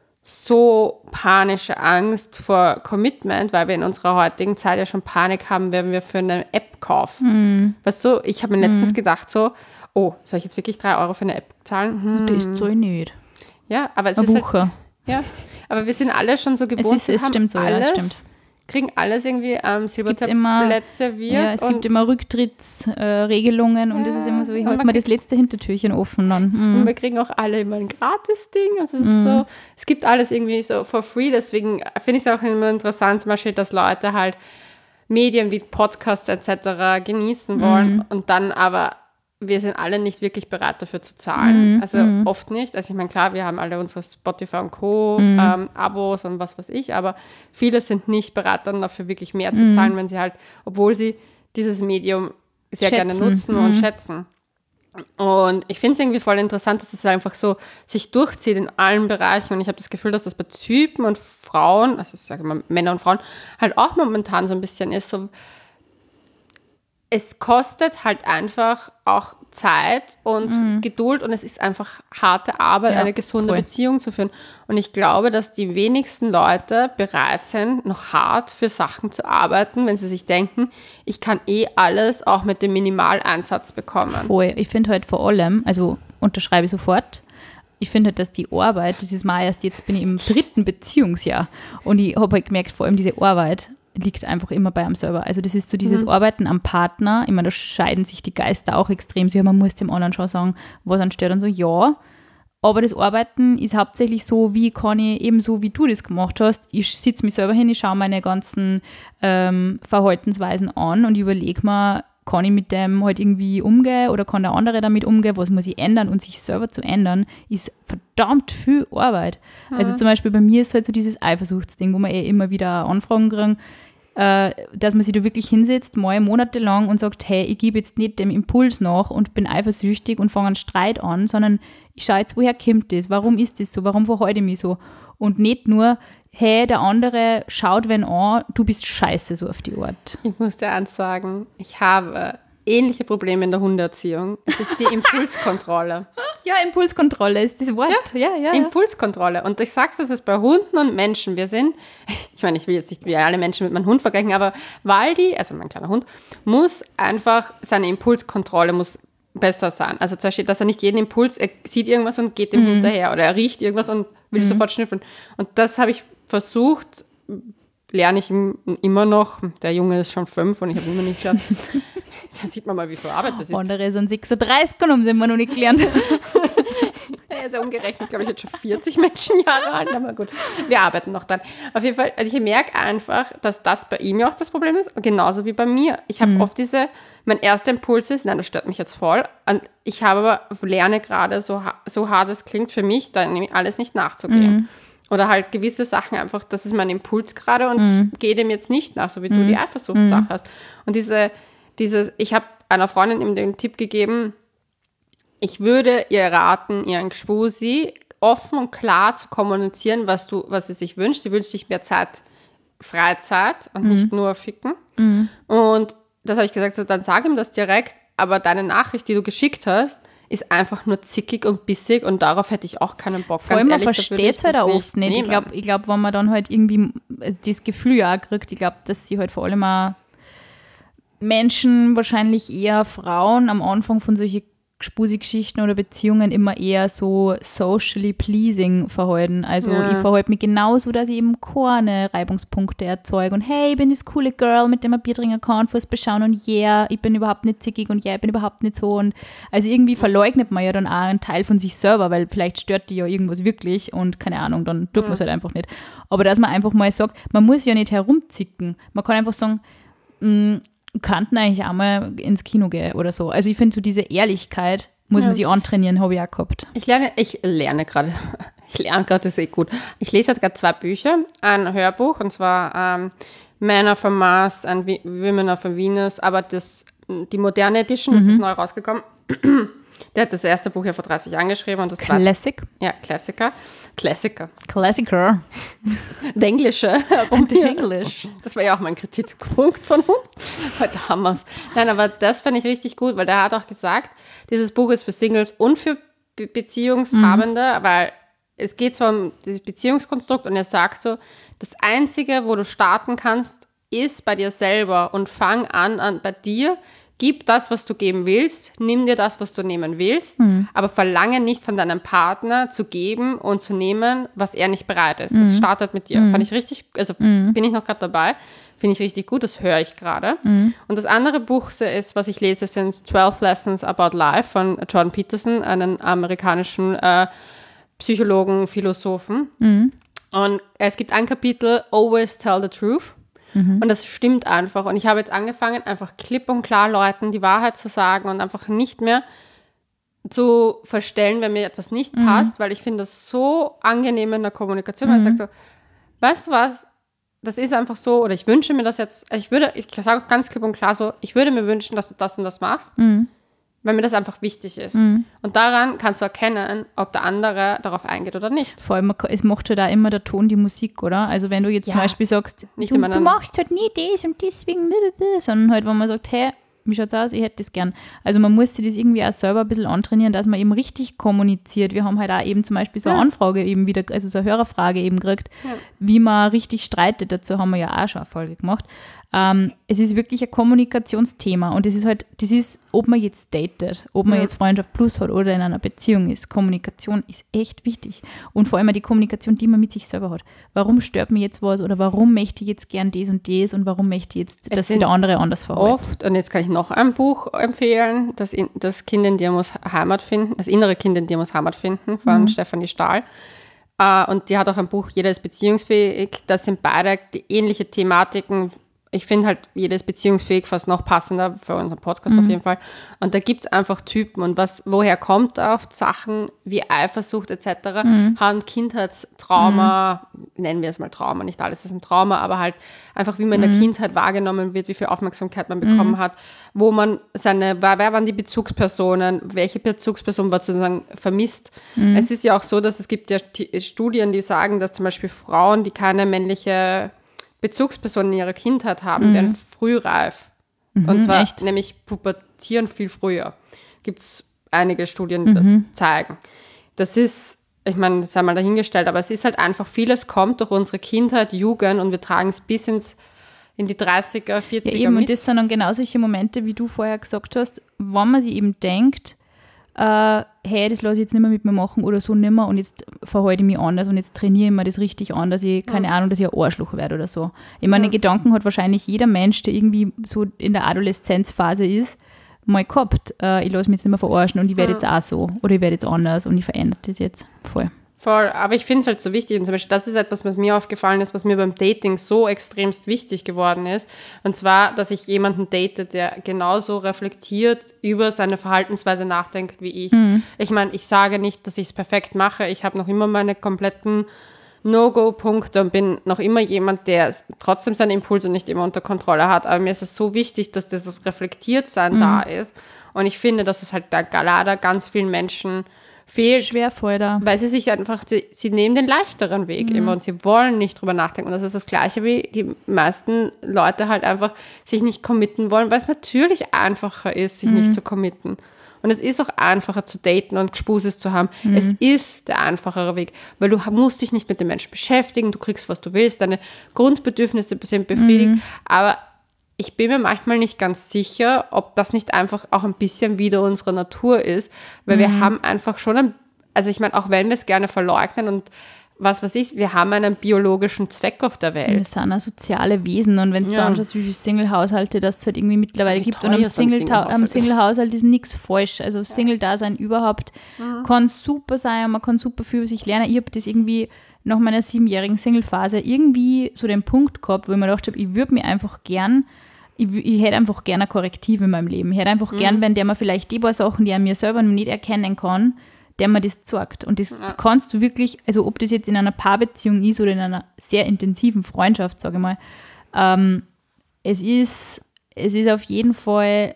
so panische Angst vor Commitment, weil wir in unserer heutigen Zeit ja schon Panik haben, wenn wir für eine App kaufen. Weißt du, ich habe mir letztens gedacht so, oh, soll ich jetzt wirklich 3 Euro für eine App zahlen? Das zahle ich nicht. Ja, aber es Eine ist Woche. halt, ja, aber wir sind alle schon so gewohnt, Es stimmt so, alles, ja, stimmt. kriegen alles irgendwie Silbertablett serviert. Ja, es gibt immer Rücktrittsregelungen und es ist immer so, ich halte mal das letzte Hintertürchen offen dann. Und wir kriegen auch alle immer ein Gratis-Ding. Also es ist so, es gibt alles irgendwie so for free. Deswegen finde ich es auch immer interessant, zum Beispiel, dass Leute halt Medien wie Podcasts etc. genießen wollen und dann aber wir sind alle nicht wirklich bereit dafür zu zahlen. Also oft nicht. Also ich meine, klar, wir haben alle unsere Spotify und Co. Abos und was weiß ich, aber viele sind nicht bereit, dann dafür wirklich mehr zu zahlen, wenn sie halt, obwohl sie dieses Medium sehr gerne nutzen und schätzen. Und ich finde es irgendwie voll interessant, dass es einfach so sich durchzieht in allen Bereichen. Und ich habe das Gefühl, dass das bei Typen und Frauen, also ich sage mal Männer und Frauen, halt auch momentan so ein bisschen ist, so es kostet halt einfach auch Zeit und Geduld und es ist einfach harte Arbeit, Ja, eine gesunde voll. Beziehung zu führen. Und ich glaube, dass die wenigsten Leute bereit sind, noch hart für Sachen zu arbeiten, wenn sie sich denken, ich kann alles auch mit dem Minimaleinsatz bekommen. Voll. Ich finde halt vor allem, also unterschreibe ich sofort, ich finde halt, dass die Arbeit, das ist mal erst, jetzt bin ich im 3. Beziehungsjahr und ich habe halt gemerkt, vor allem diese Arbeit liegt einfach immer bei einem selber. Also das ist so dieses Arbeiten am Partner, ich meine, da scheiden sich die Geister auch extrem so, ja, man muss dem anderen schon sagen, was einen stört und so, ja, aber das Arbeiten ist hauptsächlich so, wie kann ich, ebenso wie du das gemacht hast, ich sitze mich selber hin, ich schaue meine ganzen Verhaltensweisen an und überlege mir, kann ich mit dem halt irgendwie umgehen oder kann der andere damit umgehen, was muss ich ändern und sich selber zu ändern, ist verdammt viel Arbeit. Also zum Beispiel bei mir ist halt so dieses Eifersuchtsding, wo man immer wieder Anfragen kriegen, dass man sich da wirklich hinsetzt, mal monatelang und sagt, hey, ich gebe jetzt nicht dem Impuls nach und bin eifersüchtig und fange einen Streit an, sondern ich schaue jetzt, woher kommt das, warum ist das so, warum verhalte ich mich so und nicht nur, hey, der andere schaut wen an, du bist scheiße, so auf die Art. Ich muss dir eins sagen, ich habe ähnliche Probleme in der Hundeerziehung. Es ist die Impulskontrolle. Ja, Impulskontrolle ist das Wort. Ja. Impulskontrolle. Und ich sage, das ist bei Hunden und Menschen. Wir sind, ich meine, ich will jetzt nicht wie alle Menschen mit meinem Hund vergleichen, aber Waldi, also mein kleiner Hund, muss einfach, seine Impulskontrolle muss besser sein. Also zum Beispiel, dass er nicht jeden Impuls, er sieht irgendwas und geht dem hinterher oder er riecht irgendwas und will sofort schnüffeln. Und das habe ich versucht, lerne ich immer noch. Der Junge ist schon 5 und ich habe immer nicht geschafft. Da sieht man mal, wie viel Arbeit das ist. Andere sind 36 und haben sie immer noch nicht gelernt. Er ist ja umgerechnet, glaube ich, jetzt schon 40 Menschenjahre alt, aber gut, wir arbeiten noch dran. Auf jeden Fall, also ich merke einfach, dass das bei ihm ja auch das Problem ist, genauso wie bei mir. Ich habe oft mein erster Impuls ist, nein, das stört mich jetzt voll, und ich lerne gerade, so hart es klingt für mich, da nämlich alles nicht nachzugehen. Oder halt gewisse Sachen einfach, das ist mein Impuls gerade und ich gehe dem jetzt nicht nach, so wie du die Eifersuchtssache hast. Und ich habe einer Freundin eben den Tipp gegeben, ich würde ihr raten, ihren Gspusi offen und klar zu kommunizieren, was sie sich wünscht. Sie wünscht sich mehr Zeit, Freizeit und nicht nur ficken. Und das habe ich gesagt, so, dann sag ihm das direkt, aber deine Nachricht, die du geschickt hast, ist einfach nur zickig und bissig und darauf hätte ich auch keinen Bock. Vor allem, man versteht es halt auch oft nicht. Ich glaube, wenn man dann halt irgendwie das Gefühl ja auch kriegt, ich glaube, dass sie halt vor allem auch Menschen, wahrscheinlich eher Frauen, am Anfang von solchen Spusi-Geschichten oder Beziehungen immer eher so socially pleasing verhalten. Also ich verhalte mich genauso, dass ich eben keine Reibungspunkte erzeuge und hey, ich bin das coole Girl, mit dem man Bier trinken kann, Fußball schauen und yeah, ich bin überhaupt nicht zickig und yeah, ich bin überhaupt nicht so. Und also irgendwie verleugnet man ja dann auch einen Teil von sich selber, weil vielleicht stört die ja irgendwas wirklich und keine Ahnung, dann tut man es halt einfach nicht. Aber dass man einfach mal sagt, man muss ja nicht herumzicken. Man kann einfach sagen, könnten eigentlich auch mal ins Kino gehen oder so. Also ich finde so diese Ehrlichkeit muss man sich antrainieren, habe ich auch gehabt. Ich lerne gerade, das ist eh gut. Ich lese halt gerade 2 Bücher, ein Hörbuch und zwar Men Are From Mars and Women Are From Venus, aber die moderne Edition, das ist neu rausgekommen. Der hat das erste Buch ja vor 30 Jahren geschrieben und das Classic. Ja, Klassiker. Der Englische. Englisch. Das war ja auch mein Kritikpunkt von uns. Heute haben wir es. Nein, aber das fand ich richtig gut, weil der hat auch gesagt, dieses Buch ist für Singles und für Beziehungshabende, weil es geht zwar um das Beziehungskonstrukt und er sagt so, das Einzige, wo du starten kannst, ist bei dir selber und fang an bei dir. Gib das, was du geben willst, nimm dir das, was du nehmen willst, aber verlange nicht von deinem Partner zu geben und zu nehmen, was er nicht bereit ist. Es startet mit dir. Fand ich richtig, also bin ich noch gerade dabei, finde ich richtig gut, das höre ich gerade. Und das andere Buch ist, was ich lese, sind 12 Lessons About Life von Jordan Peterson, einem amerikanischen Psychologen, Philosophen. Und es gibt ein Kapitel, Always Tell the Truth. Und das stimmt einfach. Und ich habe jetzt angefangen, einfach klipp und klar Leuten die Wahrheit zu sagen und einfach nicht mehr zu verstellen, wenn mir etwas nicht passt, weil ich finde das so angenehm in der Kommunikation, weil ich sage so, weißt du was, das ist einfach so, oder ich wünsche mir das jetzt, ich sage auch ganz klipp und klar so, ich würde mir wünschen, dass du das und das machst, weil mir das einfach wichtig ist. Und daran kannst du erkennen, ob der andere darauf eingeht oder nicht. Vor allem, es macht halt auch immer der Ton die Musik, oder? Also wenn du jetzt zum Beispiel sagst, du machst halt nie das und deswegen, sondern halt, wenn man sagt, hey, wie schaut's aus? Ich hätte das gern. Also man muss sich das irgendwie auch selber ein bisschen antrainieren, dass man eben richtig kommuniziert. Wir haben halt auch eben zum Beispiel so eine Anfrage eben wieder, also so eine Hörerfrage eben gekriegt, wie man richtig streitet. Dazu haben wir ja auch schon eine Folge gemacht. Es ist wirklich ein Kommunikationsthema und es ist halt, das ist, ob man jetzt datet, ob man jetzt Freundschaft plus hat oder in einer Beziehung ist. Kommunikation ist echt wichtig und vor allem auch die Kommunikation, die man mit sich selber hat. Warum stört mir jetzt was oder warum möchte ich jetzt gern das und das und warum möchte ich jetzt, dass sich der andere anders verhält. Oft, und jetzt kann ich noch ein Buch empfehlen, das Kind in dir muss Heimat finden, das innere Kind in dir muss Heimat finden von Stefanie Stahl. Und die hat auch ein Buch, Jeder ist beziehungsfähig. Das sind beide ähnliche Thematiken. Ich finde halt, jeder ist beziehungsfähig, fast noch passender für unseren Podcast auf jeden Fall. Und da gibt es einfach Typen und woher kommt oft Sachen wie Eifersucht etc. haben Kindheitstrauma, nennen wir es mal Trauma, nicht alles ist ein Trauma, aber halt einfach, wie man in der Kindheit wahrgenommen wird, wie viel Aufmerksamkeit man bekommen hat, wo man wer waren die Bezugspersonen, welche Bezugsperson war sozusagen vermisst. Es ist ja auch so, dass es gibt ja Studien, die sagen, dass zum Beispiel Frauen, die keine männliche Bezugspersonen in ihrer Kindheit haben, werden frühreif. Und zwar nämlich pubertieren viel früher. Gibt es einige Studien, die das zeigen. Das ist, ich meine, sei mal dahingestellt, aber es ist halt einfach, vieles kommt durch unsere Kindheit, Jugend und wir tragen es bis in die 30er, 40er ja, eben, mit. Und das sind dann genau solche Momente, wie du vorher gesagt hast, wenn man sich eben denkt, hey, das lasse ich jetzt nicht mehr mit mir machen oder so nicht mehr und jetzt verhalte ich mich anders und jetzt trainiere ich mir das richtig an, dass ich, keine Ahnung, dass ich ein Arschloch werde oder so. Ich meine, Gedanken hat wahrscheinlich jeder Mensch, der irgendwie so in der Adoleszenzphase ist, mal gehabt. Ich lasse mich jetzt nicht mehr verarschen und ich werde jetzt auch so oder ich werde jetzt anders und ich verändere das jetzt voll. Voll, aber ich finde es halt so wichtig und zum Beispiel das ist etwas, was mir aufgefallen ist, was mir beim Dating so extremst wichtig geworden ist, und zwar, dass ich jemanden date, der genauso reflektiert über seine Verhaltensweise nachdenkt wie ich. Ich meine, ich sage nicht, dass ich es perfekt mache, ich habe noch immer meine kompletten No-Go-Punkte und bin noch immer jemand, der trotzdem seine Impulse nicht immer unter Kontrolle hat, aber mir ist es so wichtig, dass dieses Reflektiertsein da ist und ich finde, dass es halt leider ganz vielen Menschen fehlt, schwervoll da. Weil sie sich einfach, sie nehmen den leichteren Weg immer und sie wollen nicht drüber nachdenken. Und das ist das Gleiche, wie die meisten Leute halt einfach sich nicht committen wollen, weil es natürlich einfacher ist, sich nicht zu committen. Und es ist auch einfacher zu daten und Gespuses zu haben. Es ist der einfachere Weg, weil du musst dich nicht mit den Menschen beschäftigen, du kriegst, was du willst, deine Grundbedürfnisse sind befriedigt, aber ich bin mir manchmal nicht ganz sicher, ob das nicht einfach auch ein bisschen wieder unsere Natur ist, weil wir haben einfach schon also ich meine, auch wenn wir es gerne verleugnen und was weiß ich, wir haben einen biologischen Zweck auf der Welt. Wir sind auch soziale Wesen und wenn du da anschaust, wie viele Single-Haushalte das halt irgendwie mittlerweile gibt und am Single-Haushalt ist nichts falsch. Also Single-Dasein überhaupt kann super sein und man kann super viel über sich lernen. Ich habe das irgendwie nach meiner 7-jährigen Single-Phase irgendwie so den Punkt gehabt, wo ich mir gedacht habe, ich würde mir einfach gern, ich hätte einfach gerne ein Korrektiv in meinem Leben. Ich hätte einfach gern, wenn der mir vielleicht die paar Sachen, die er mir selber noch nicht erkennen kann, der mir das zeigt. Und das kannst du wirklich, also ob das jetzt in einer Paarbeziehung ist oder in einer sehr intensiven Freundschaft, sage ich mal, es ist auf jeden Fall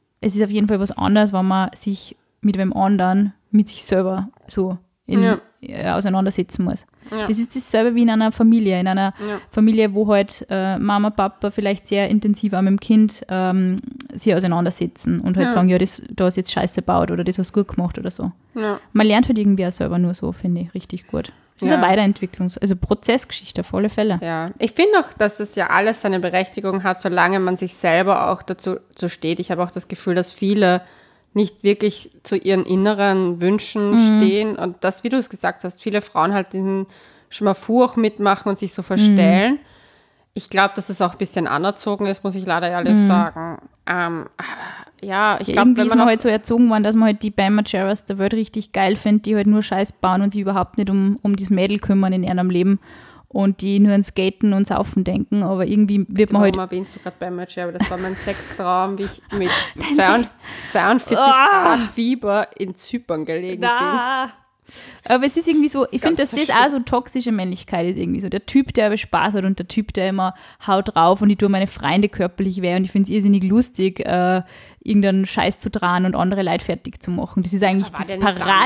was anderes, wenn man sich mit dem anderen, mit sich selber so auseinandersetzen muss. Ja. Das ist dasselbe wie in einer Familie. In einer Familie, wo halt Mama, Papa vielleicht sehr intensiv auch mit dem Kind sich auseinandersetzen und halt sagen, ja, da hast jetzt Scheiße gebaut oder das hast du gut gemacht oder so. Ja. Man lernt halt irgendwie auch selber nur so, finde ich, richtig gut. Es ist eine Weiterentwicklung, also Prozessgeschichte auf alle Fälle. Ja, ich finde auch, dass das ja alles seine Berechtigung hat, solange man sich selber auch dazu steht. Ich habe auch das Gefühl, dass viele nicht wirklich zu ihren inneren Wünschen stehen. Und das, wie du es gesagt hast, viele Frauen halt diesen Schmafu auch mitmachen und sich so verstellen. Ich glaube, dass es auch ein bisschen anerzogen ist, muss ich leider ehrlich sagen. Ich glaube, irgendwie ist man halt so erzogen worden, dass man halt die Bam Margeras der Welt richtig geil findet, die halt nur Scheiß bauen und sich überhaupt nicht um das Mädel kümmern in ihrem Leben. Und die nur an Skaten und Saufen denken, aber irgendwie wird man halt... Warum erwähnst du gerade beim Match, aber das war mein Sextraum, wie ich mit 42 Grad Fieber in Zypern gelegen bin. Aber es ist irgendwie so, ich finde, dass das auch so toxische Männlichkeit ist irgendwie so. Der Typ, der aber Spaß hat und der Typ, der immer haut drauf und ich tue meine Freunde körperlich weh und ich finde es irrsinnig lustig, irgendeinen Scheiß zu tragen und andere Leute fertig zu machen. Das ist eigentlich das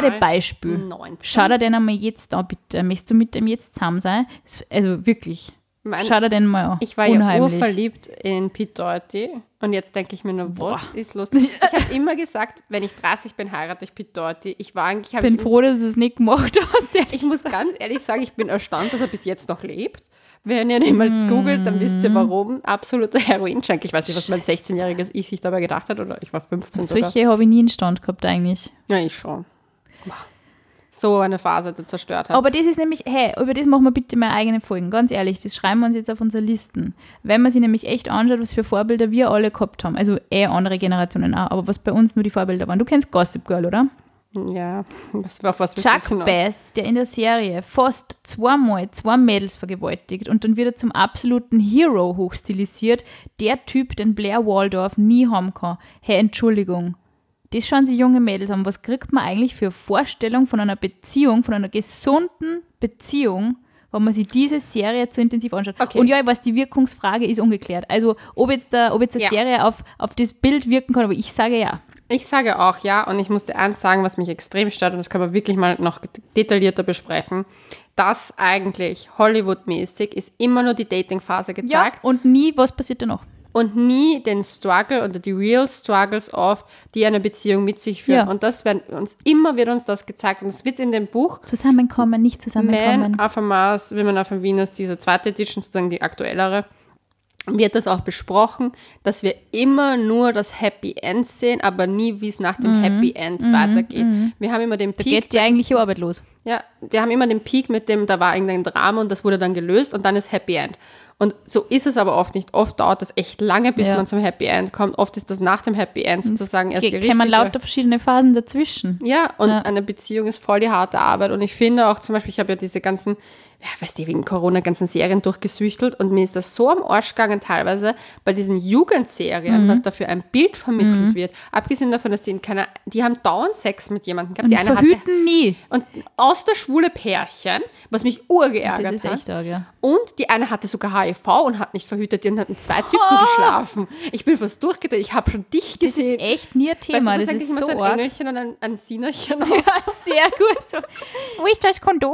Paradebeispiel. Schau dir den einmal jetzt an, bitte. Möchtest du mit dem jetzt zusammen sein? Also wirklich. Schau dir den mal an. Ich war ja Unheimlich. urverliebt in Pete Doherty und jetzt denke ich mir nur, was ist los? Ich habe immer gesagt, wenn ich 30 bin, heirate ich Pete Doherty. Ich bin froh, dass du es nicht gemacht hast. Ich muss ganz ehrlich sagen, ich bin erstaunt, dass er bis jetzt noch lebt. Wenn ihr den mal googelt, dann wisst ihr warum. Absoluter Heroin-Junkie. Ich weiß nicht, was mein 16-jähriges Ich sich dabei gedacht hat, oder ich war 15 sogar. Solche habe ich nie in Stand gehabt eigentlich. Ja, ich schon. So eine Phase, die zerstört hat. Aber das ist nämlich, hey, über das machen wir bitte mal eigene Folgen. Ganz ehrlich, das schreiben wir uns jetzt auf unsere Listen. Wenn man sich nämlich echt anschaut, was für Vorbilder wir alle gehabt haben. Also andere Generationen auch, aber was bei uns nur die Vorbilder waren. Du kennst Gossip Girl, oder? Ja, auf was Chuck Bass, der in der Serie fast zweimal 2 Mädels vergewaltigt und dann wieder zum absoluten Hero hochstilisiert. Der Typ, den Blair Waldorf nie haben kann. Hey, Entschuldigung. Das schauen sich junge Mädels an. Was kriegt man eigentlich für eine Vorstellung von einer Beziehung, von einer gesunden Beziehung, wenn man sich diese Serie zu intensiv anschaut? Okay. Und ja, ich weiß, die Wirkungsfrage ist ungeklärt. Also, ob jetzt eine Serie auf das Bild wirken kann, aber ich sage ja. Ich sage auch ja, und ich muss dir eins sagen, was mich extrem stört, und das können wir wirklich mal noch detaillierter besprechen, dass eigentlich Hollywood-mäßig ist immer nur die Dating-Phase gezeigt. Ja, und nie, was passiert danach? Und nie den Struggle oder die real Struggles oft, die eine Beziehung mit sich führen. Ja. Und das wird uns das gezeigt. Und das wird in dem Buch Zusammenkommen, nicht zusammenkommen. Man auf a Mars, Women auf a Venus, diese zweite Edition, sozusagen die aktuellere, wird das auch besprochen, dass wir immer nur das Happy End sehen, aber nie, wie es nach dem Happy End weitergeht. Wir haben immer den Da Peak. geht die eigentliche Arbeit los. Ja, wir haben immer den Peak mit dem, da war irgendein Drama und das wurde dann gelöst und dann ist Happy End. Und so ist es aber oft nicht. Oft dauert das echt lange, bis man zum Happy End kommt. Oft ist das nach dem Happy End sozusagen erst die richtige. Kann man lauter verschiedene Phasen dazwischen. Ja, und eine Beziehung ist voll die harte Arbeit. Und ich finde auch zum Beispiel, ich habe ja diese ganzen, weißt du, wegen Corona ganzen Serien durchgesüchtelt und mir ist das so am Arsch gegangen teilweise bei diesen Jugendserien, was da für ein Bild vermittelt wird. Abgesehen davon, dass die haben dauernd Sex mit jemandem gehabt. Und Die eine verhüten nie. und aus der schwule Pärchen, was mich urgeärgert Das ist hat. echt arg, ja. Und die eine hatte sogar HIV und hat nicht verhütet, die hatten 2 Typen geschlafen. Ich bin fast durchgedreht, ich habe schon dich Das gesehen. ist echt nie ein Thema. Weißt du, Das eigentlich ist immer so ein arg. Engelchen und ein Sienerchen. Ja, sehr gut. So. Wo ist das Kondom?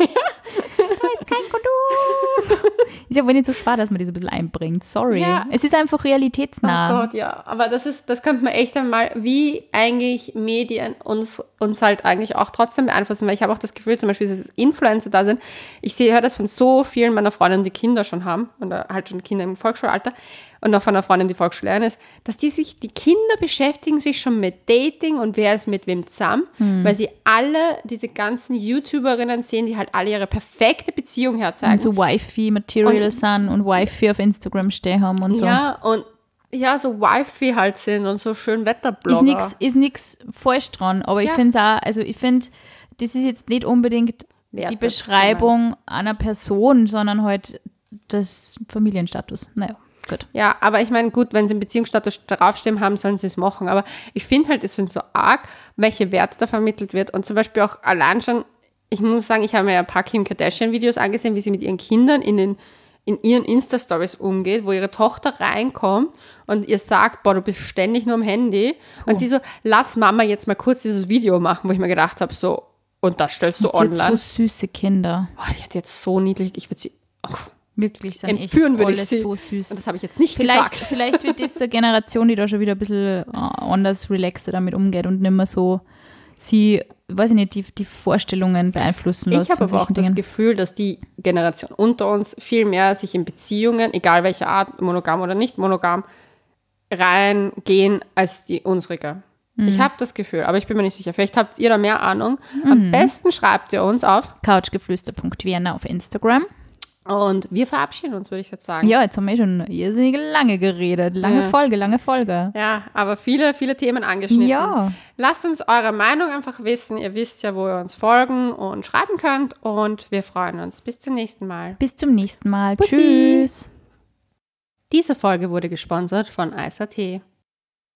Da ist kein Kondom. Ist ja wohl nicht so schwer, dass man das ein bisschen einbringt. Sorry. Ja. Es ist einfach realitätsnah. Oh Gott, ja. Aber das könnte man echt einmal, wie eigentlich Medien uns halt eigentlich auch trotzdem beeinflussen, weil ich habe auch das Gefühl, zum Beispiel, dass Influencer da sind. Ich höre das von so vielen meiner Freundinnen, die Kinder schon haben oder halt schon Kinder im Volksschulalter und auch von einer Freundin, die Volksschullehrerin ist, dass die Kinder beschäftigen sich schon mit Dating und wer ist mit wem zusammen, weil sie alle diese ganzen YouTuberinnen sehen, die halt alle ihre perfekte Beziehung herzeigen. Und so Wifi-Material sind und Wifi auf Instagram stehen haben und so. Ja, und ja, so Wifi halt sind und so schön Wetterblogger. Ist nix falsch dran, aber ich finde es auch, also ich finde, das ist jetzt nicht unbedingt die Beschreibung einer Person, sondern halt das Familienstatus. Naja, gut. Ja, aber ich meine, gut, wenn sie einen Beziehungsstatus draufstehen haben, sollen sie es machen. Aber ich finde halt, es sind so arg, welche Werte da vermittelt wird. Und zum Beispiel auch allein schon, ich muss sagen, ich habe mir ja ein paar Kim Kardashian-Videos angesehen, wie sie mit ihren Kindern in ihren Insta-Stories umgeht, wo ihre Tochter reinkommt und ihr sagt, boah, du bist ständig nur am Handy. Und sie so, lass Mama jetzt mal kurz dieses Video machen, wo ich mir gedacht habe, so, und das stellst du online. Das sind so süße Kinder. Boah, die hat jetzt so niedlich, ich würde sie Wirklich, sind entführen, echt würde ich alles sie. so süß. Und das habe ich jetzt nicht gesagt. Vielleicht wird das eine Generation, die da schon wieder ein bisschen anders relaxer damit umgeht und nicht mehr so sie, weiß ich nicht, die Vorstellungen beeinflussen lässt. Ich habe aber auch das Gefühl, dass die Generation unter uns viel mehr sich in Beziehungen, egal welcher Art, monogam oder nicht monogam, reingehen als die unsrige. Ich habe das Gefühl, aber ich bin mir nicht sicher. Vielleicht habt ihr da mehr Ahnung. Am besten schreibt ihr uns auf couchgeflüster.vienna auf Instagram. Und wir verabschieden uns, würde ich jetzt sagen. Ja, jetzt haben wir schon irrsinnig lange geredet. Lange Folge. Ja, aber viele, viele Themen angeschnitten. Ja. Lasst uns eure Meinung einfach wissen. Ihr wisst ja, wo ihr uns folgen und schreiben könnt. Und wir freuen uns. Bis zum nächsten Mal. Bis zum nächsten Mal. Bussi. Tschüss. Diese Folge wurde gesponsert von Ice.at.